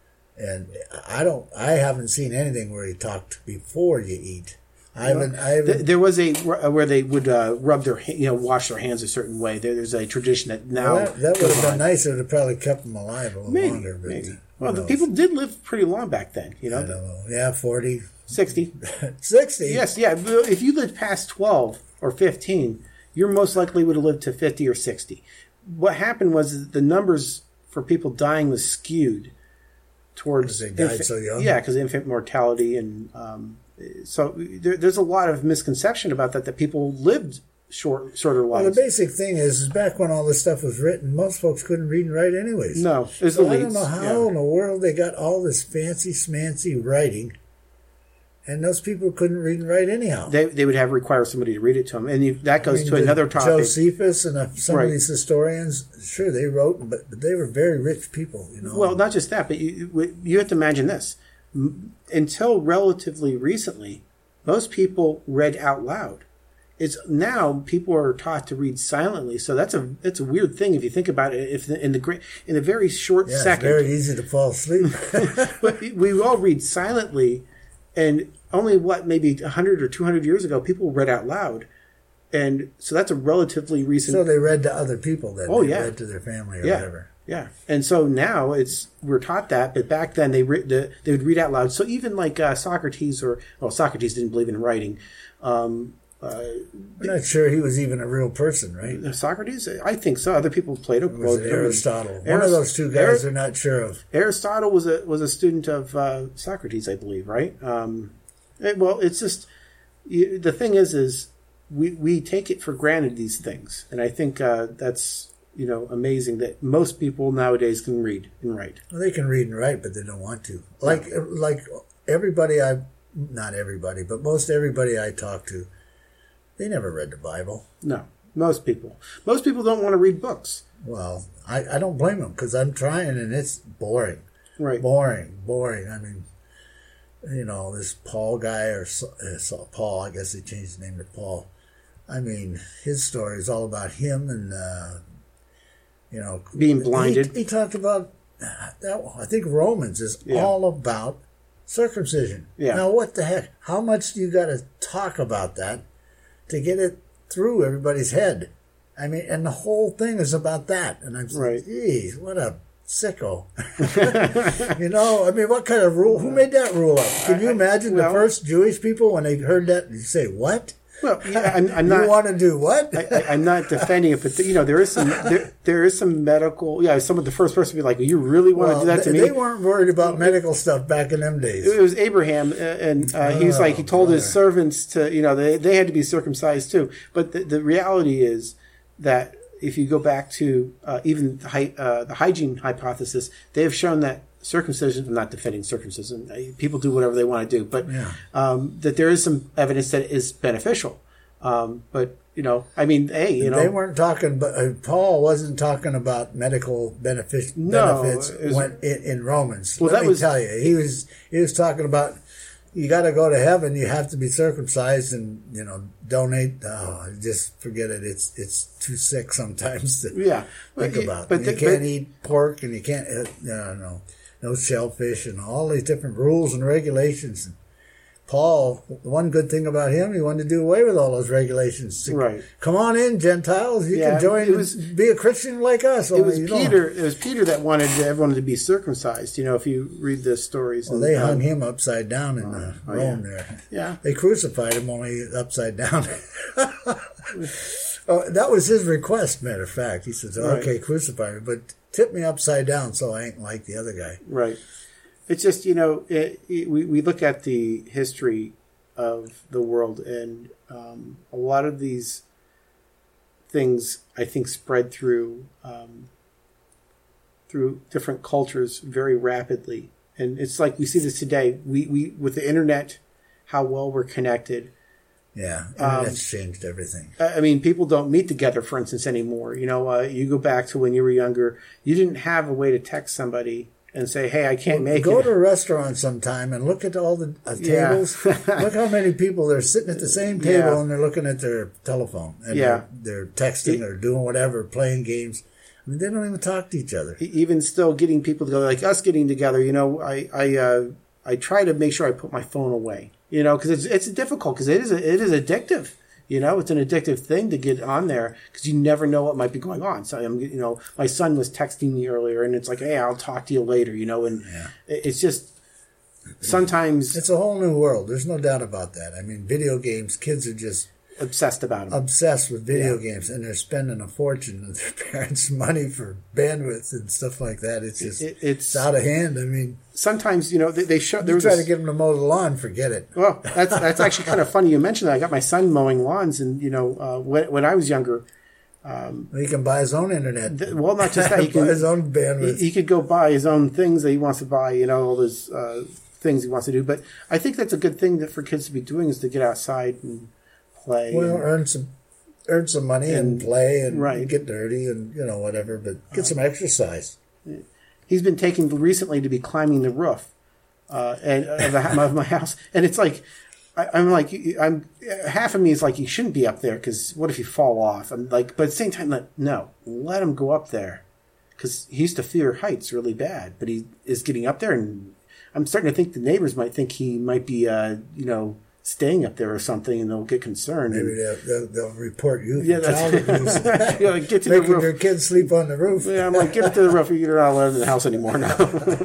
And I don't, I haven't seen anything where he talked before you eat. I haven't, I haven't. Th- There was a where they would uh, rub their, ha- you know, wash their hands a certain way. There, there's a tradition that now well, that, that would goes have been on. nice. It would have probably kept them alive a little Maybe, longer. But maybe. who Well, the knows? people did live pretty long back then. You I don't know, know. Yeah, forty, sixty. sixty. Yes, yeah. But if you lived past twelve or fifteen, you're most likely would have lived to fifty or sixty. What happened was the numbers for people dying was skewed towards Because they died infant- so young? Yeah, because infant mortality and um, so there, there's a lot of misconception about that. That people lived short, shorter Well, lives. the basic thing is, is back when all this stuff was written, most folks couldn't read and write anyways. no, it's So the I leads. don't know how yeah. in the world they got all this fancy smancy writing, and those people couldn't read and write anyhow. They they would have require somebody to read it to them, and you, that goes I mean, to the another topic. Josephus and uh, some Right. of these historians, sure, they wrote, but, but they were very rich people, you know. Well, not just that, but you you have to imagine this. M- Until relatively recently, most people read out loud. It's now people are taught to read silently, so that's a it's a weird thing if you think about it. If the, in the great in a very short yeah, it's second, very easy to fall asleep. but we all read silently, and only what maybe a hundred or two hundred years ago, people read out loud, and so that's a relatively recent. So they read to other people then. Oh, they yeah. read to their family or Yeah. whatever. Yeah, and so now it's we're taught that, but back then they re- the, they would read out loud. So even like uh, Socrates, or well, Socrates didn't believe in writing. Um, uh, I'm not sure he was even a real person, right? Socrates, I think so. Other people, Plato, Or was quoted it him. Aristotle? One Aris- of those two guys Aris- they're not sure of. Aristotle was a was a student of uh, Socrates, I believe, right? Um, it- well, it's just you, the thing is, is we, we take it for granted, these things. And I think uh, that's, you know, amazing that most people nowadays can read and write. Well, they can read and write, but they don't want to. Like, like everybody I, not everybody, but most everybody I talk to, they never read the Bible. No, most people. Most people don't want to read books. Well, I, I don't blame them because I'm trying and it's boring. Right. Boring, boring. I mean, you know, this Paul guy, or uh, Paul, I guess they changed his name to Paul. I mean, his story is all about him and, uh, you know, being blinded. He, he talked about, that. I think Romans is yeah. all about circumcision. Yeah. Now, what the heck? How much do you got to talk about that to get it through everybody's head? I mean, and the whole thing is about that. And I'm right. like, geez, what a sicko. You know, I mean, what kind of rule? Who made that rule up? Can you imagine well, the first Jewish people when they heard that? You say, what? Well, yeah, I'm, I'm not. You want to do what? I, I'm not defending it, but you know, there is some, there, there is some medical. Yeah, some of the first person to be like, "You really want well, to do that to they, me?" They weren't worried about medical stuff back in them days. It was Abraham, and uh, he was oh, like, he told brother. his servants to, you know, they they had to be circumcised too. But the, the reality is that if you go back to uh, even the, hy- uh, the hygiene hypothesis, they have shown that circumcision, I'm not defending circumcision, people do whatever they want to do, but yeah. um, that there is some evidence that it is beneficial. Um, but, you know, I mean, hey, you know. They weren't talking, but uh, Paul wasn't talking about medical benefits, no, benefits was, when, in, in Romans. Well, Let that me was, tell you, he was, he was talking about, you got to go to heaven, you have to be circumcised and, you know, donate. Oh, just forget it. It's it's too sick sometimes to yeah. think but, about. But you the, can't but, eat pork and you can't, uh, no, no, no shellfish and all these different rules and regulations. And Paul, the one good thing about him, he wanted to do away with all those regulations. So, right. Come on in, Gentiles. You yeah, can join, was, be a Christian like us. It was you Peter. Don't. It was Peter that wanted everyone to be circumcised. You know, if you read the stories. Well, and, they um, hung him upside down in uh, oh, Rome yeah. there. Yeah. They crucified him only upside down. Oh, that was his request, matter of fact. He says, okay, right. crucify me, but tip me upside down so I ain't like the other guy. Right. It's just, you know, it, it, we, we look at the history of the world, and um, a lot of these things, I think, spread through um, through different cultures very rapidly. And it's like we see this today. We, we with the internet, how well we're connected. Yeah, internet's um, changed everything. I mean, people don't meet together, for instance, anymore. You know, uh, you go back to when you were younger, you didn't have a way to text somebody and say, hey, I can't well, make go it. Go to a restaurant sometime and look at all the uh, tables. Yeah. Look how many people are sitting at the same table yeah. and they're looking at their telephone. And yeah. they're, they're texting it, or doing whatever, playing games. I mean, they don't even talk to each other. Even still getting people to go, like us getting together, you know, I I, uh, I try to make sure I put my phone away, you know, because it's, it's difficult because it is, a, it is addictive. You know, it's an addictive thing to get on there because you never know what might be going on. So, I'm, you know, my son was texting me earlier, and it's like, hey, I'll talk to you later, you know, and yeah. it's just sometimes... It's a whole new world. There's no doubt about that. I mean, video games, kids are just... obsessed about them. Obsessed with video yeah. games, and they're spending a fortune of their parents' money for bandwidth and stuff like that. It's just it, it's, it's out of hand. I mean, sometimes you know they, they show. You you try this, to get them to mow the lawn, forget it. Well, that's that's actually kind of funny you mentioned that. I got my son mowing lawns, and you know uh, when when I was younger. Um, he can buy his own internet. Th- well, not just that. He can buy his own bandwidth. He, he could go buy his own things that he wants to buy. You know, all those uh, things he wants to do. But I think that's a good thing that for kids to be doing is to get outside and play. Well, and, earn some, earn some money and, and play and right. get dirty and you know whatever, but get some exercise. He's been taken recently to be climbing the roof uh, and of, the, of my house, and it's like I, I'm like I'm half of me is like you shouldn't be up there because what if you fall off? I'm like, but at the same time, like, no, let him go up there because he used to fear heights really bad, but he is getting up there, and I'm starting to think the neighbors might think he might be, uh, you know. staying up there or something, and they'll get concerned. Maybe and, they'll, they'll, they'll report you for yeah, child abuse. Yeah, like, get to Making the roof. your kids sleep on the roof. Yeah, I'm like, get it to the roof. You're not allowed in the house anymore now.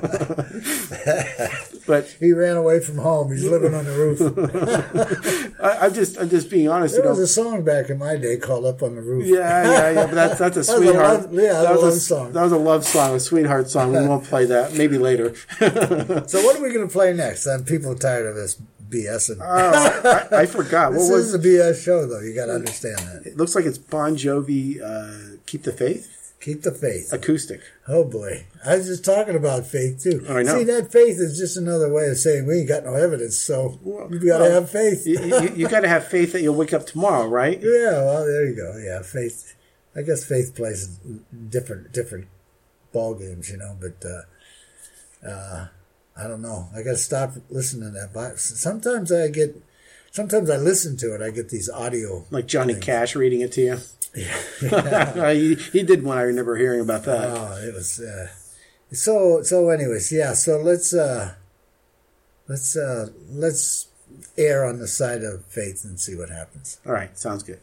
But he ran away from home. He's living on the roof. I, I'm just, I'm just being honest. There you was know. a song back in my day called "Up on the Roof." Yeah, yeah, yeah. But that's that's a that sweetheart. A love, yeah, that, that was a love song. That was a love song, a sweetheart song. We won't play that. Maybe later. So what are we going to play next? I'm people are tired of this BSing. Oh, I, I forgot. This what was is a B S show, though. You got to understand that. It looks like it's Bon Jovi, uh, Keep the Faith? Keep the faith. Acoustic. Oh, boy. I was just talking about faith, too. I know. See, that faith is just another way of saying we ain't got no evidence, so you got to well, have faith. you you, you got to have faith that you'll wake up tomorrow, right? Yeah, well, there you go. Yeah, faith. I guess faith plays different different ball games, you know, but uh, uh, I don't know. I got to stop listening to that. But sometimes I get, sometimes I listen to it. I get these audio. Like Johnny things. Cash reading it to you. Yeah. he, he did one. I remember hearing about that. Oh, it was uh, so. So, anyways, yeah. So let's uh, let's uh, let's err on the side of faith and see what happens. All right, sounds good.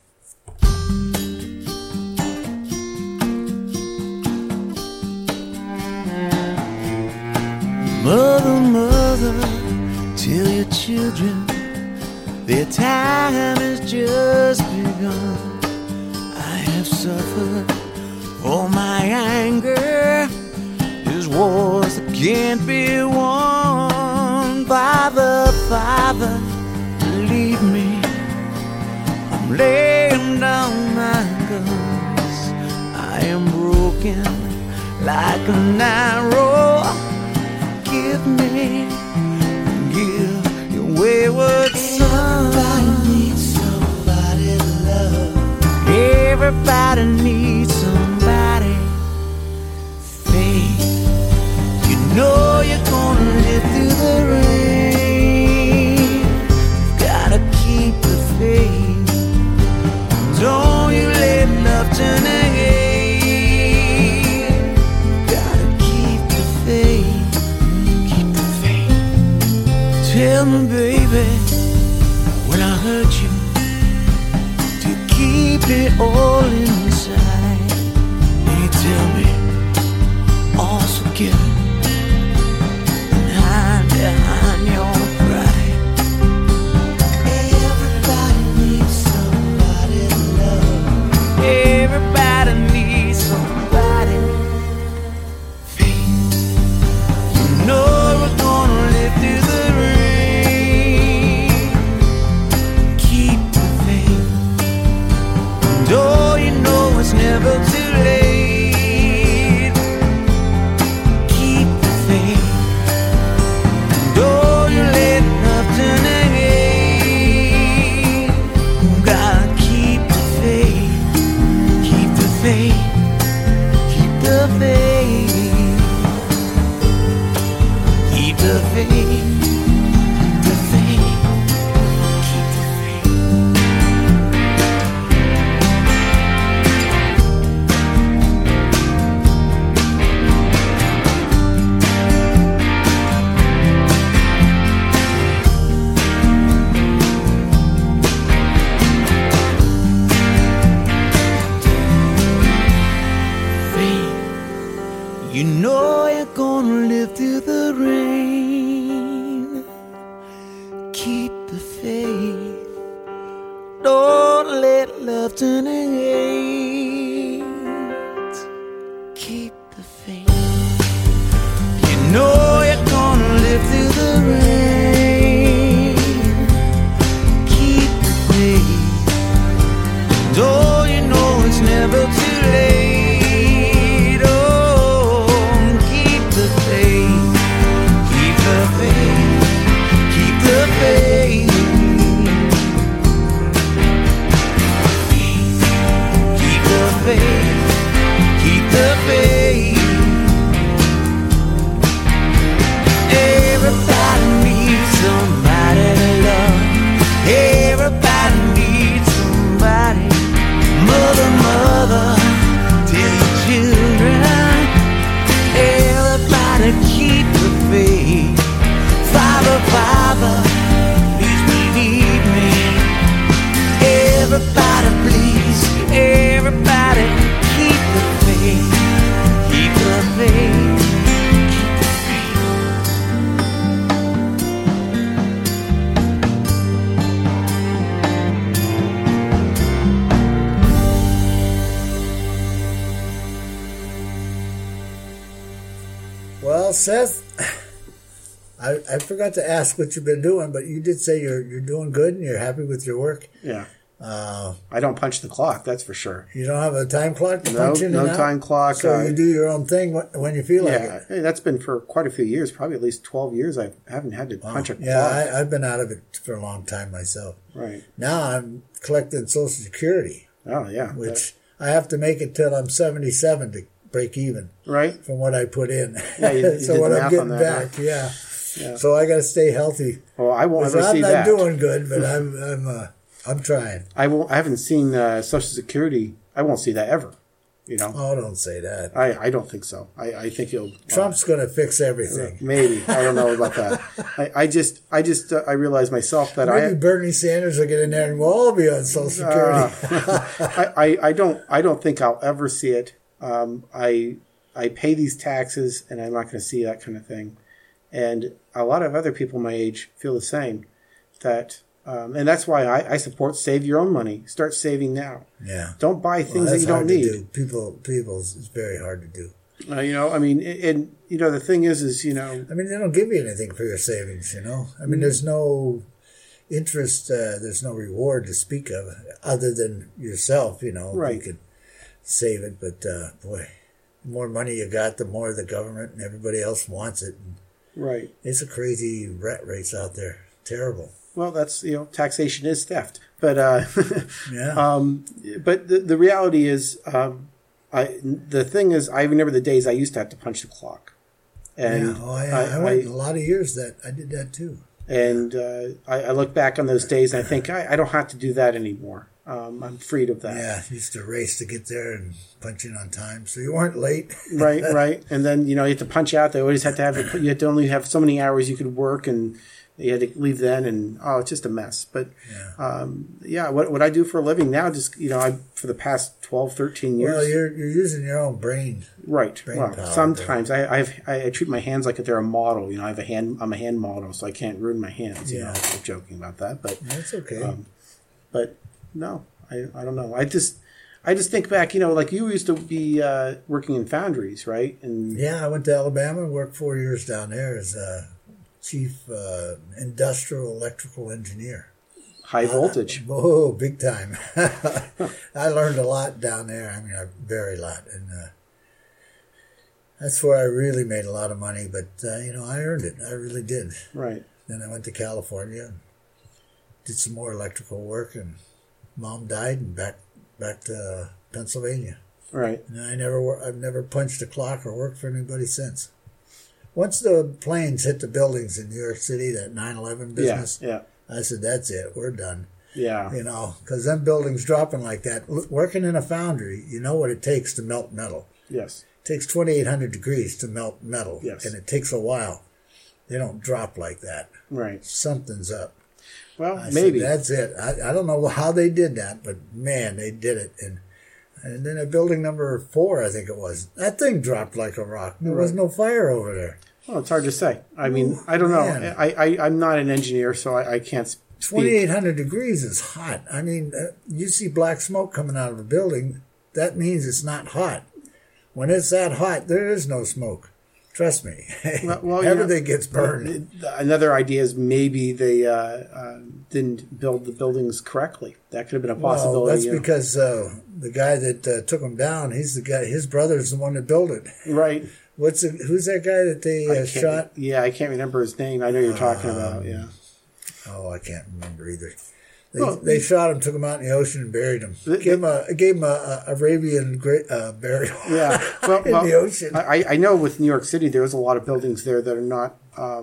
Mother, mother, tell your children their time has just begun. I have suffered all my anger. There's wars that can't be won. Father, Father, believe me, I'm laying down my guns. I am broken like an arrow. Give me, give your wayward son. Everybody needs somebody to love. Everybody needs somebody. Faith, you know you're gonna live through the rain. Gotta keep the faith. Don't you let love turn again. Tell me, baby, when I hurt you, to keep it all inside. And you tell me, all's forgiven, and hide behind your pride. Everybody needs somebody to love. Everybody needs somebody. Faith, you know we're gonna live through the rain. Oh, you know it's never too late. Keep the faith. Don't you let love turn again. Gotta keep the faith. Keep the faith. Keep the faith. Keep the faith. You know you're gonna live through the rain. Keep the faith. Don't let love turn against. Keep the faith. You know you're gonna live through the rain. Keep the faith. Though you know it's never too late. Father, please believe me. Everybody, please, everybody, keep the faith, keep the faith, Well, Seth, I, I forgot to ask what you've been doing, but you did say you're you're doing good and you're happy with your work. Yeah. Uh, I don't punch the clock, that's for sure. you don't have a time clock to No, punch in no and out? time clock. So uh, you do your own thing wh- when you feel like yeah, it. hey, that's been for quite a few years, probably at least twelve years. I haven't had to punch a clock. Yeah, I, I've been out of it for a long time myself. Right. Now I'm collecting Social Security, Oh, yeah. which I have to make it till I'm seventy-seven to break even That- right? from what I put in. Yeah, you- you so did what the I'm math getting on that, back, yeah. Yeah. So I got to stay healthy. Well, I won't 'Cause ever I'm see not that. doing good, but I'm I'm uh, I'm trying. I won't. I haven't seen uh, Social Security. I won't see that ever. You know. Oh, don't say that. I, I don't think so. I, I think he'll. Trump's going to fix everything. Maybe I don't know about that. I, I just I just uh, I realize myself that Maybe I, Bernie Sanders will get in there and we'll all be on Social Security. I, I I don't I don't think I'll ever see it. Um, I I pay these taxes and I'm not going to see that kind of thing. And a lot of other people my age feel the same. That um, and that's why I, I support save your own money. Start saving now. Yeah. Don't buy Well, things that that's you don't hard to need. do. People, people, it's very hard to do. Uh, you know, I mean, and, and you know, the thing is, is you know, I mean, they don't give you anything for your savings, you know? I mean, there's no interest, uh, there's no reward to speak of other than yourself, you know? Right. You could save it, but uh, boy, the more money you got, the more the government and everybody else wants it. And right. it's a crazy rat race out there. Terrible. Well, that's, you know, taxation is theft. But, uh, Yeah. um, but the, the reality is, um, I, the thing is, I remember the days I used to have to punch the clock. And yeah. Oh, yeah. I, I, went I, a lot of years that I did that too. and uh, I, I look back on those days and I think I, I don't have to do that anymore. Um, I'm freed of that. Yeah, used to race to get there and punch in on time, so you weren't late. Right, right. And then, you know, you have to punch out. They always had to have, you had to only have so many hours you could work, and you had to leave then, and oh, it's just a mess. But Yeah. um, yeah, what what I do for a living now, just, you know, I for the past twelve, thirteen years. Well, you're you're using your own brain. Right. brain Well, power, sometimes I I've, I I treat my hands like if they're a model. You know, I have a hand. I'm a hand model, so I can't ruin my hands. You Yeah. know, I'm joking about that, but That's okay. um, but no, I I don't know. I just I just think back. You know, like you used to be uh, working in foundries, right? And yeah, I went to Alabama and worked four years down there as a chief uh, industrial electrical engineer. high voltage. Oh, big time. I learned a lot down there. I mean, a very lot. And uh, that's where I really made a lot of money. But, uh, you know, I earned it. I really did. Right. Then I went to California and did some more electrical work. And Mom died and back back to Pennsylvania. Right. And I never, wor- I've never punched a clock or worked for anybody since. Once the planes hit the buildings in New York City, that nine eleven business, Yeah. I said, that's it. We're done. Yeah. You know, because them buildings dropping like that. L- Working in a foundry, you know what it takes to melt metal. Yes. It takes twenty-eight hundred degrees to melt metal. Yes. And it takes a while. They don't drop like that. Right. Something's up. Well, I maybe. said, that's it. I, I don't know how they did that, but man, they did it. And and then at building number four, I think it was, that thing dropped like a rock. There was no fire over there. Well, it's hard to say. I mean, I don't know. man. I, I, I'm not an engineer, so I, I can't speak. twenty-eight hundred degrees is hot. I mean, uh, you see black smoke coming out of a building, that means it's not hot. When it's that hot, there is no smoke. Trust me. Well, well, you know, Everything gets burned. Another idea is maybe they uh, uh, didn't build the buildings correctly. That could have been a possibility. Well, that's you know. because uh, the guy that uh, took him down, he's the guy, his brother's the one that built it. Right. What's the, who's that guy that they I uh, can't- shot? Yeah, I can't remember his name. I know you're talking about. Yeah. Oh, I can't remember either. They, Well, they shot him, took him out in the ocean, and buried him. The- gave him a gave him a, a Arabian great uh, burial. Yeah. Well, in well, the ocean. I, I know with New York City, there's a lot of buildings there that are not.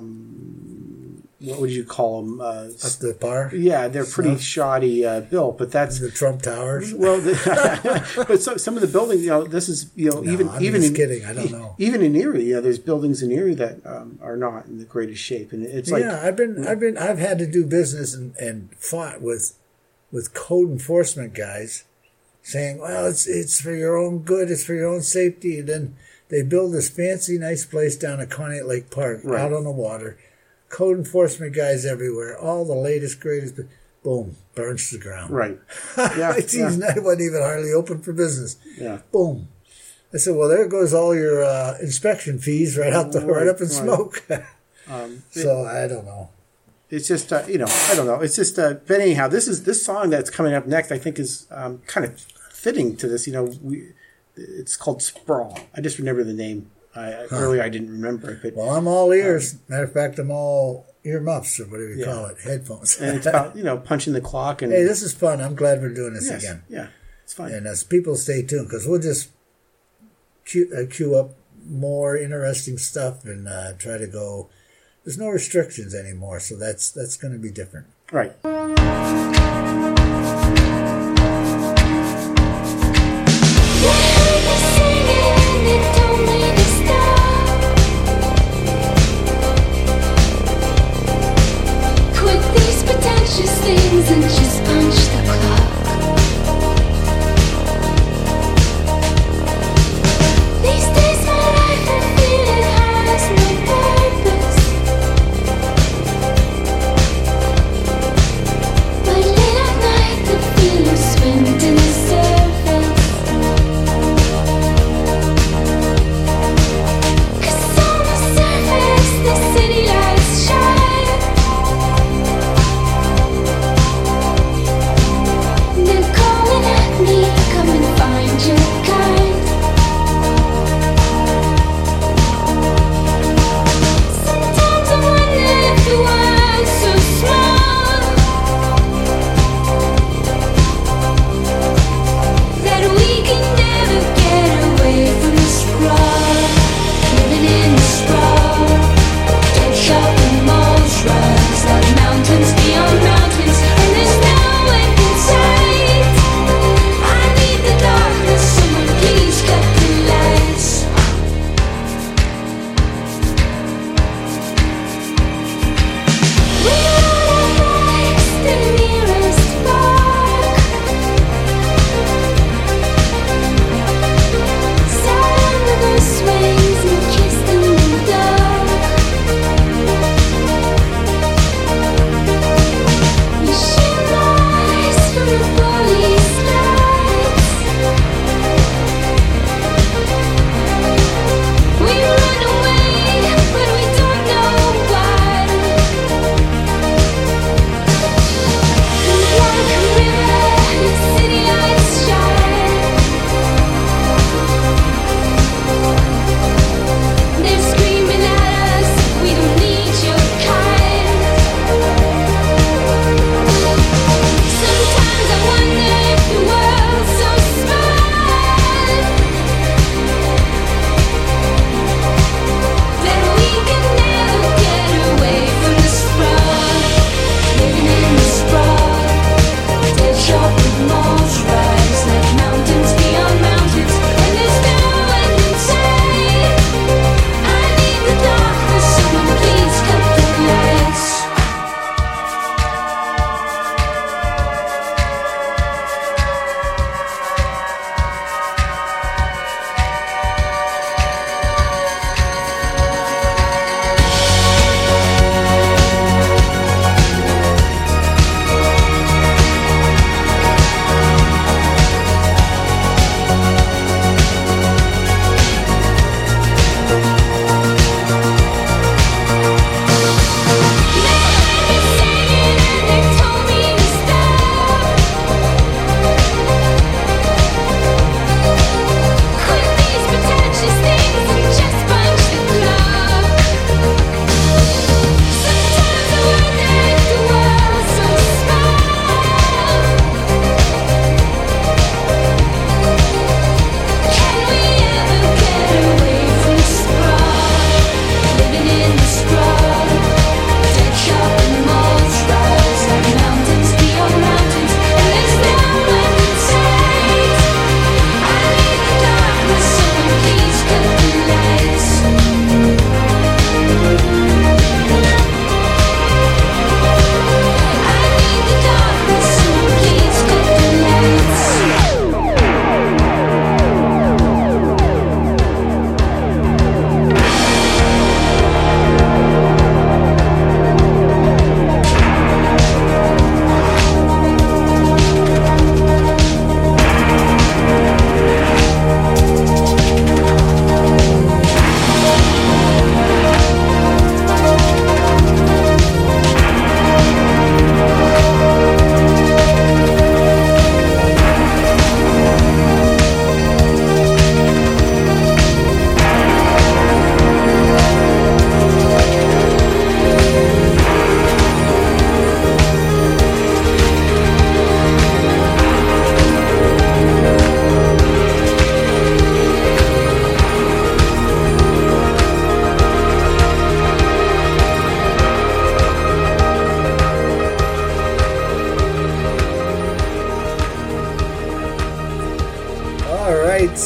Um, what would you call them? Uh, Up the par. yeah, they're pretty Snuff. shoddy uh, built, but that's The Trump Towers. well. The, but so, some of the buildings, you know, this is you know No, even I'm even just in, kidding. I don't know. Even in Erie, you know, there's buildings in Erie that um, are not in the greatest shape, and it's like yeah, I've been, I've been, I've had to do business and, and fought with, with code enforcement guys, saying, "Well, it's it's for your own good, it's for your own safety." And then they build this fancy, nice place down at Conneaut Lake Park, Right. out on the water. Code enforcement guys everywhere, all the latest, greatest. Boom, burns to the ground. right. Yeah, It's yeah. even- I wasn't even hardly open for business. Yeah. Boom. I said, "Well, there goes all your uh, inspection fees right out the right, Right, up in right. smoke." Um, so I don't know. It's just uh, you know I don't know. It's just uh, but anyhow, this is this song that's coming up next. I think is um, kind of fitting to this. You know, we it's called Sprawl. I just remember the name. I, huh. Earlier, I didn't remember it. But, well, I'm all ears. Um, Matter of fact, I'm all earmuffs or whatever you yeah. call it, headphones. And it's about you know punching the clock. And hey, this is fun. I'm glad we're doing this yes, again. Yeah, it's fun. And as people stay tuned, because we'll just queue, uh, queue up more interesting stuff and uh, try to go. There's no restrictions anymore, so that's that's going to be different. Right. Quit these pretentious things and just punch the clock. These days my life I feel it has no purpose. But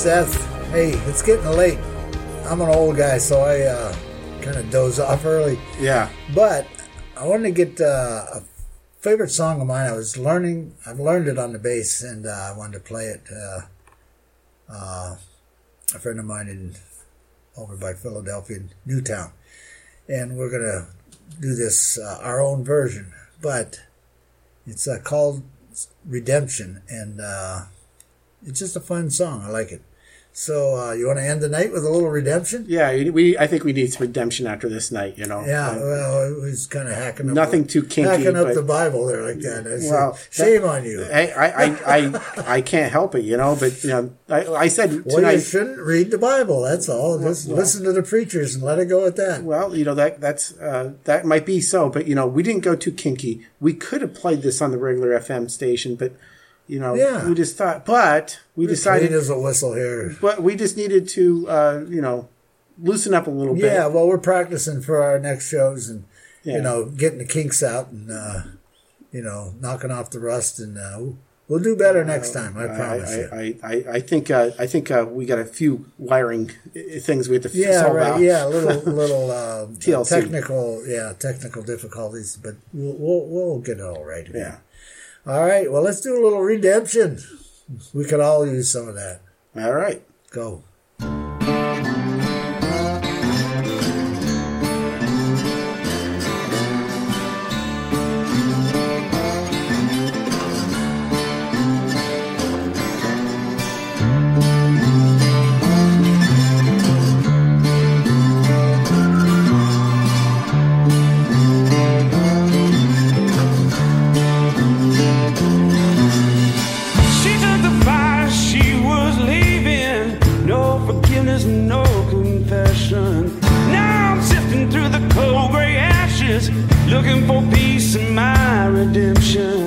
Seth. Hey, it's getting late. I'm an old guy, so I uh, kind of doze off early. Yeah. But I wanted to get uh, a favorite song of mine. I was learning, I've learned it on the bass, and uh, I wanted to play it. Uh, uh, a friend of mine in over by Philadelphia, Newtown. And we're going to do this, uh, our own version. But it's uh, called Redemption, and uh, it's just a fun song. I like it. So uh, you want to end the night with a little redemption? Yeah, we. I think we need some redemption after this night. You know. Yeah. Uh, well, he's kind of hacking up. Nothing the, too kinky. Hacking up but, the Bible there like that. I said, well, shame that, on you. I, I, I, I can't help it. You know. But you know, I, I said tonight. Well, you shouldn't read the Bible. That's all. Just well, listen to the preachers and let it go at that. Well, you know that that's uh, that might be so, but you know, we didn't go too kinky. We could have played this on the regular F M station, but. You know, yeah. we just thought, but we We're decided. Clean as a whistle here. But we just needed to, uh, you know, loosen up a little bit. Yeah, well, we're practicing for our next shows and, yeah. you know, getting the kinks out and, uh, you know, knocking off the rust. And uh, we'll do better next time, I promise I, you. I, I, I think uh, I think uh, we got a few wiring things we have to yeah, solve right, out. Yeah, little, little uh, T L C. technical, yeah, technical difficulties. But we'll, we'll, we'll get it all right. Yeah. All right, well, let's do a little redemption. We could all use some of that. All right. Go. Looking for peace in my redemption.